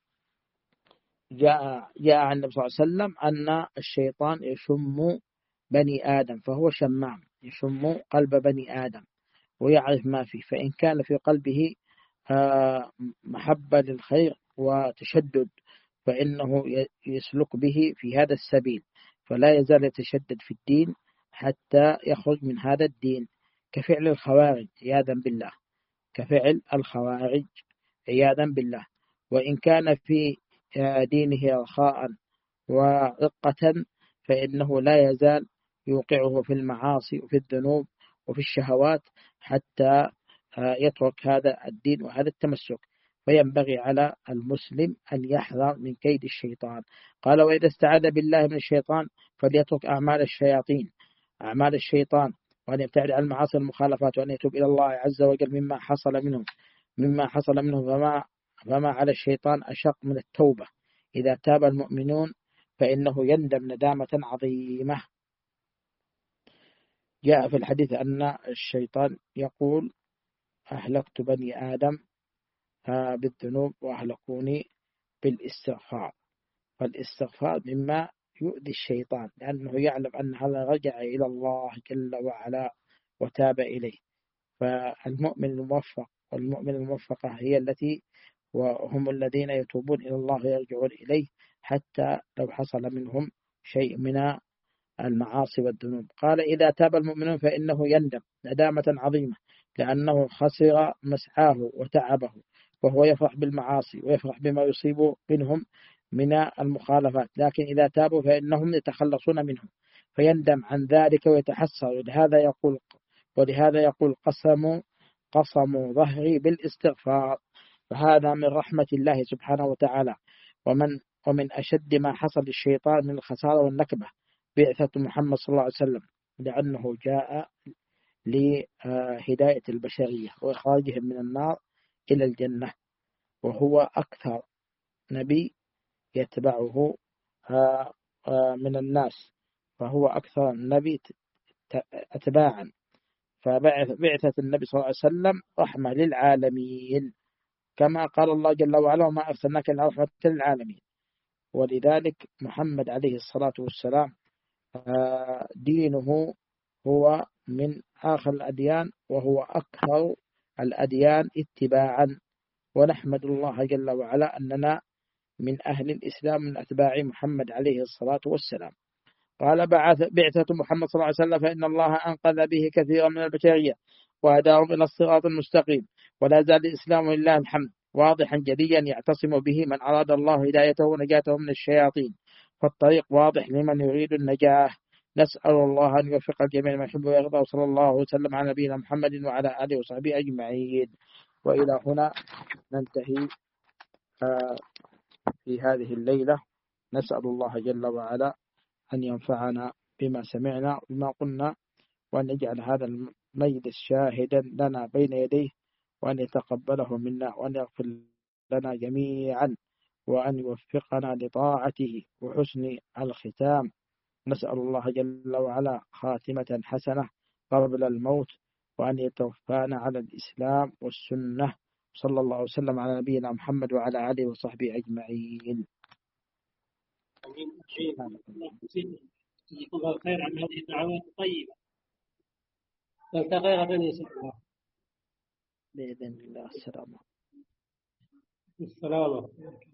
جاء جاء عن النبي صلى الله عليه وسلم أن الشيطان يشم بني آدم، فهو شمام يشم قلب بني آدم ويعرف ما فيه، فإن كان في قلبه محبة للخير وتشدد فإنه يسلك به في هذا السبيل، فلا يزال يتشدد في الدين حتى يخرج من هذا الدين، كفعل الخوارج عياذا بالله، كفعل الخوارج عياذا بالله. وإن كان في دينه رخاء ورقة فإنه لا يزال يوقعه في المعاصي وفي الذنوب وفي الشهوات حتى يترك هذا الدين وهذا التمسك. فينبغي على المسلم أن يحذر من كيد الشيطان. قال: وإذا استعاذ بالله من الشيطان فليترك أعمال الشياطين، أعمال الشيطان، وأن يبتعد عن المعاصي والمخالفات، وأن يتوب إلى الله عز وجل مما حصل منه مما حصل منه فما فما على الشيطان أشق من التوبة. إذا تاب المؤمنون فإنه يندم ندامة عظيمة. جاء في الحديث أن الشيطان يقول: أهلكت بني آدم بالذنوب وأهلكوني بالاستغفار. فالاستغفار مما يؤذي الشيطان، لأنه يعلم أن هذا رجع إلى الله جل وعلا وتاب إليه. فالمؤمن الموفق والمؤمن الموفقة هي التي وهم الذين يتوبون إلى الله ويرجعون إليه حتى لو حصل منهم شيء من المعاصي والذنوب. قال: إذا تاب المؤمنون فإنه يندم ندامة عظيمة، لأنه خسر مسعاه وتعبه، وهو يفرح بالمعاصي ويفرح بما يصيب منهم من المخالفات، لكن إذا تابوا فإنهم يتخلصون منهم فيندم عن ذلك ويتحسر. ولهذا يقول ولهذا يقول قسموا قسموا ظهري بالاستغفار. فهذا من رحمة الله سبحانه وتعالى. ومن ومن أشد ما حصل للشيطان من الخسارة والنكبة بعثة محمد صلى الله عليه وسلم، لأنه جاء لهداية البشرية وإخراجهم من النار إلى الجنة، وهو أكثر نبي يتبعه من الناس، فهو أكثر النبي أتباعا. فبعثة النبي صلى الله عليه وسلم رحمة للعالمين، كما قال الله جل وعلا: وما أرسلناك إلا رحمة للعالمين. ولذلك محمد عليه الصلاة والسلام دينه هو من آخر الأديان وهو أكثر الأديان اتباعا، ونحمد الله جل وعلا أننا من أهل الإسلام من أتباع محمد عليه الصلاة والسلام. قال: بعثة محمد صلى الله عليه وسلم فإن الله أنقذ به كثيرا من البشرية وهداهم إلى الصراط المستقيم، ولا زال الإسلام لله الحمد واضحا جليا يعتصم به من أراد الله هدايته ونجاته من الشياطين، فالطريق واضح لمن يريد النجاة. نسأل الله أن يوفق الجميع ما يحب ويرضى، وصلى الله وسلم على نبينا محمد وعلى آله وصحبه أجمعين. وإلى هنا ننتهي في هذه الليلة. نسأل الله جل وعلا أن ينفعنا بما سمعنا وبما قلنا، وأن يجعل هذا المجلس شاهدا لنا بين يديه، وأن يتقبله منا، وأن يغفر لنا جميعا، وأن يوفقنا لطاعته وحسن الختام. نسأل الله جل وعلا خاتمة حسنة قبل الموت، وأن يتوفانا على الإسلام والسنة. صلى الله وسلم على نبينا محمد وعلى آله وصحبه أجمعين. جزاكم الله خير عن هذه الدعوات الطيبة. نلتقي غدا إن شاء الله بإذن الله. السلام عليكم. السلام عليكم.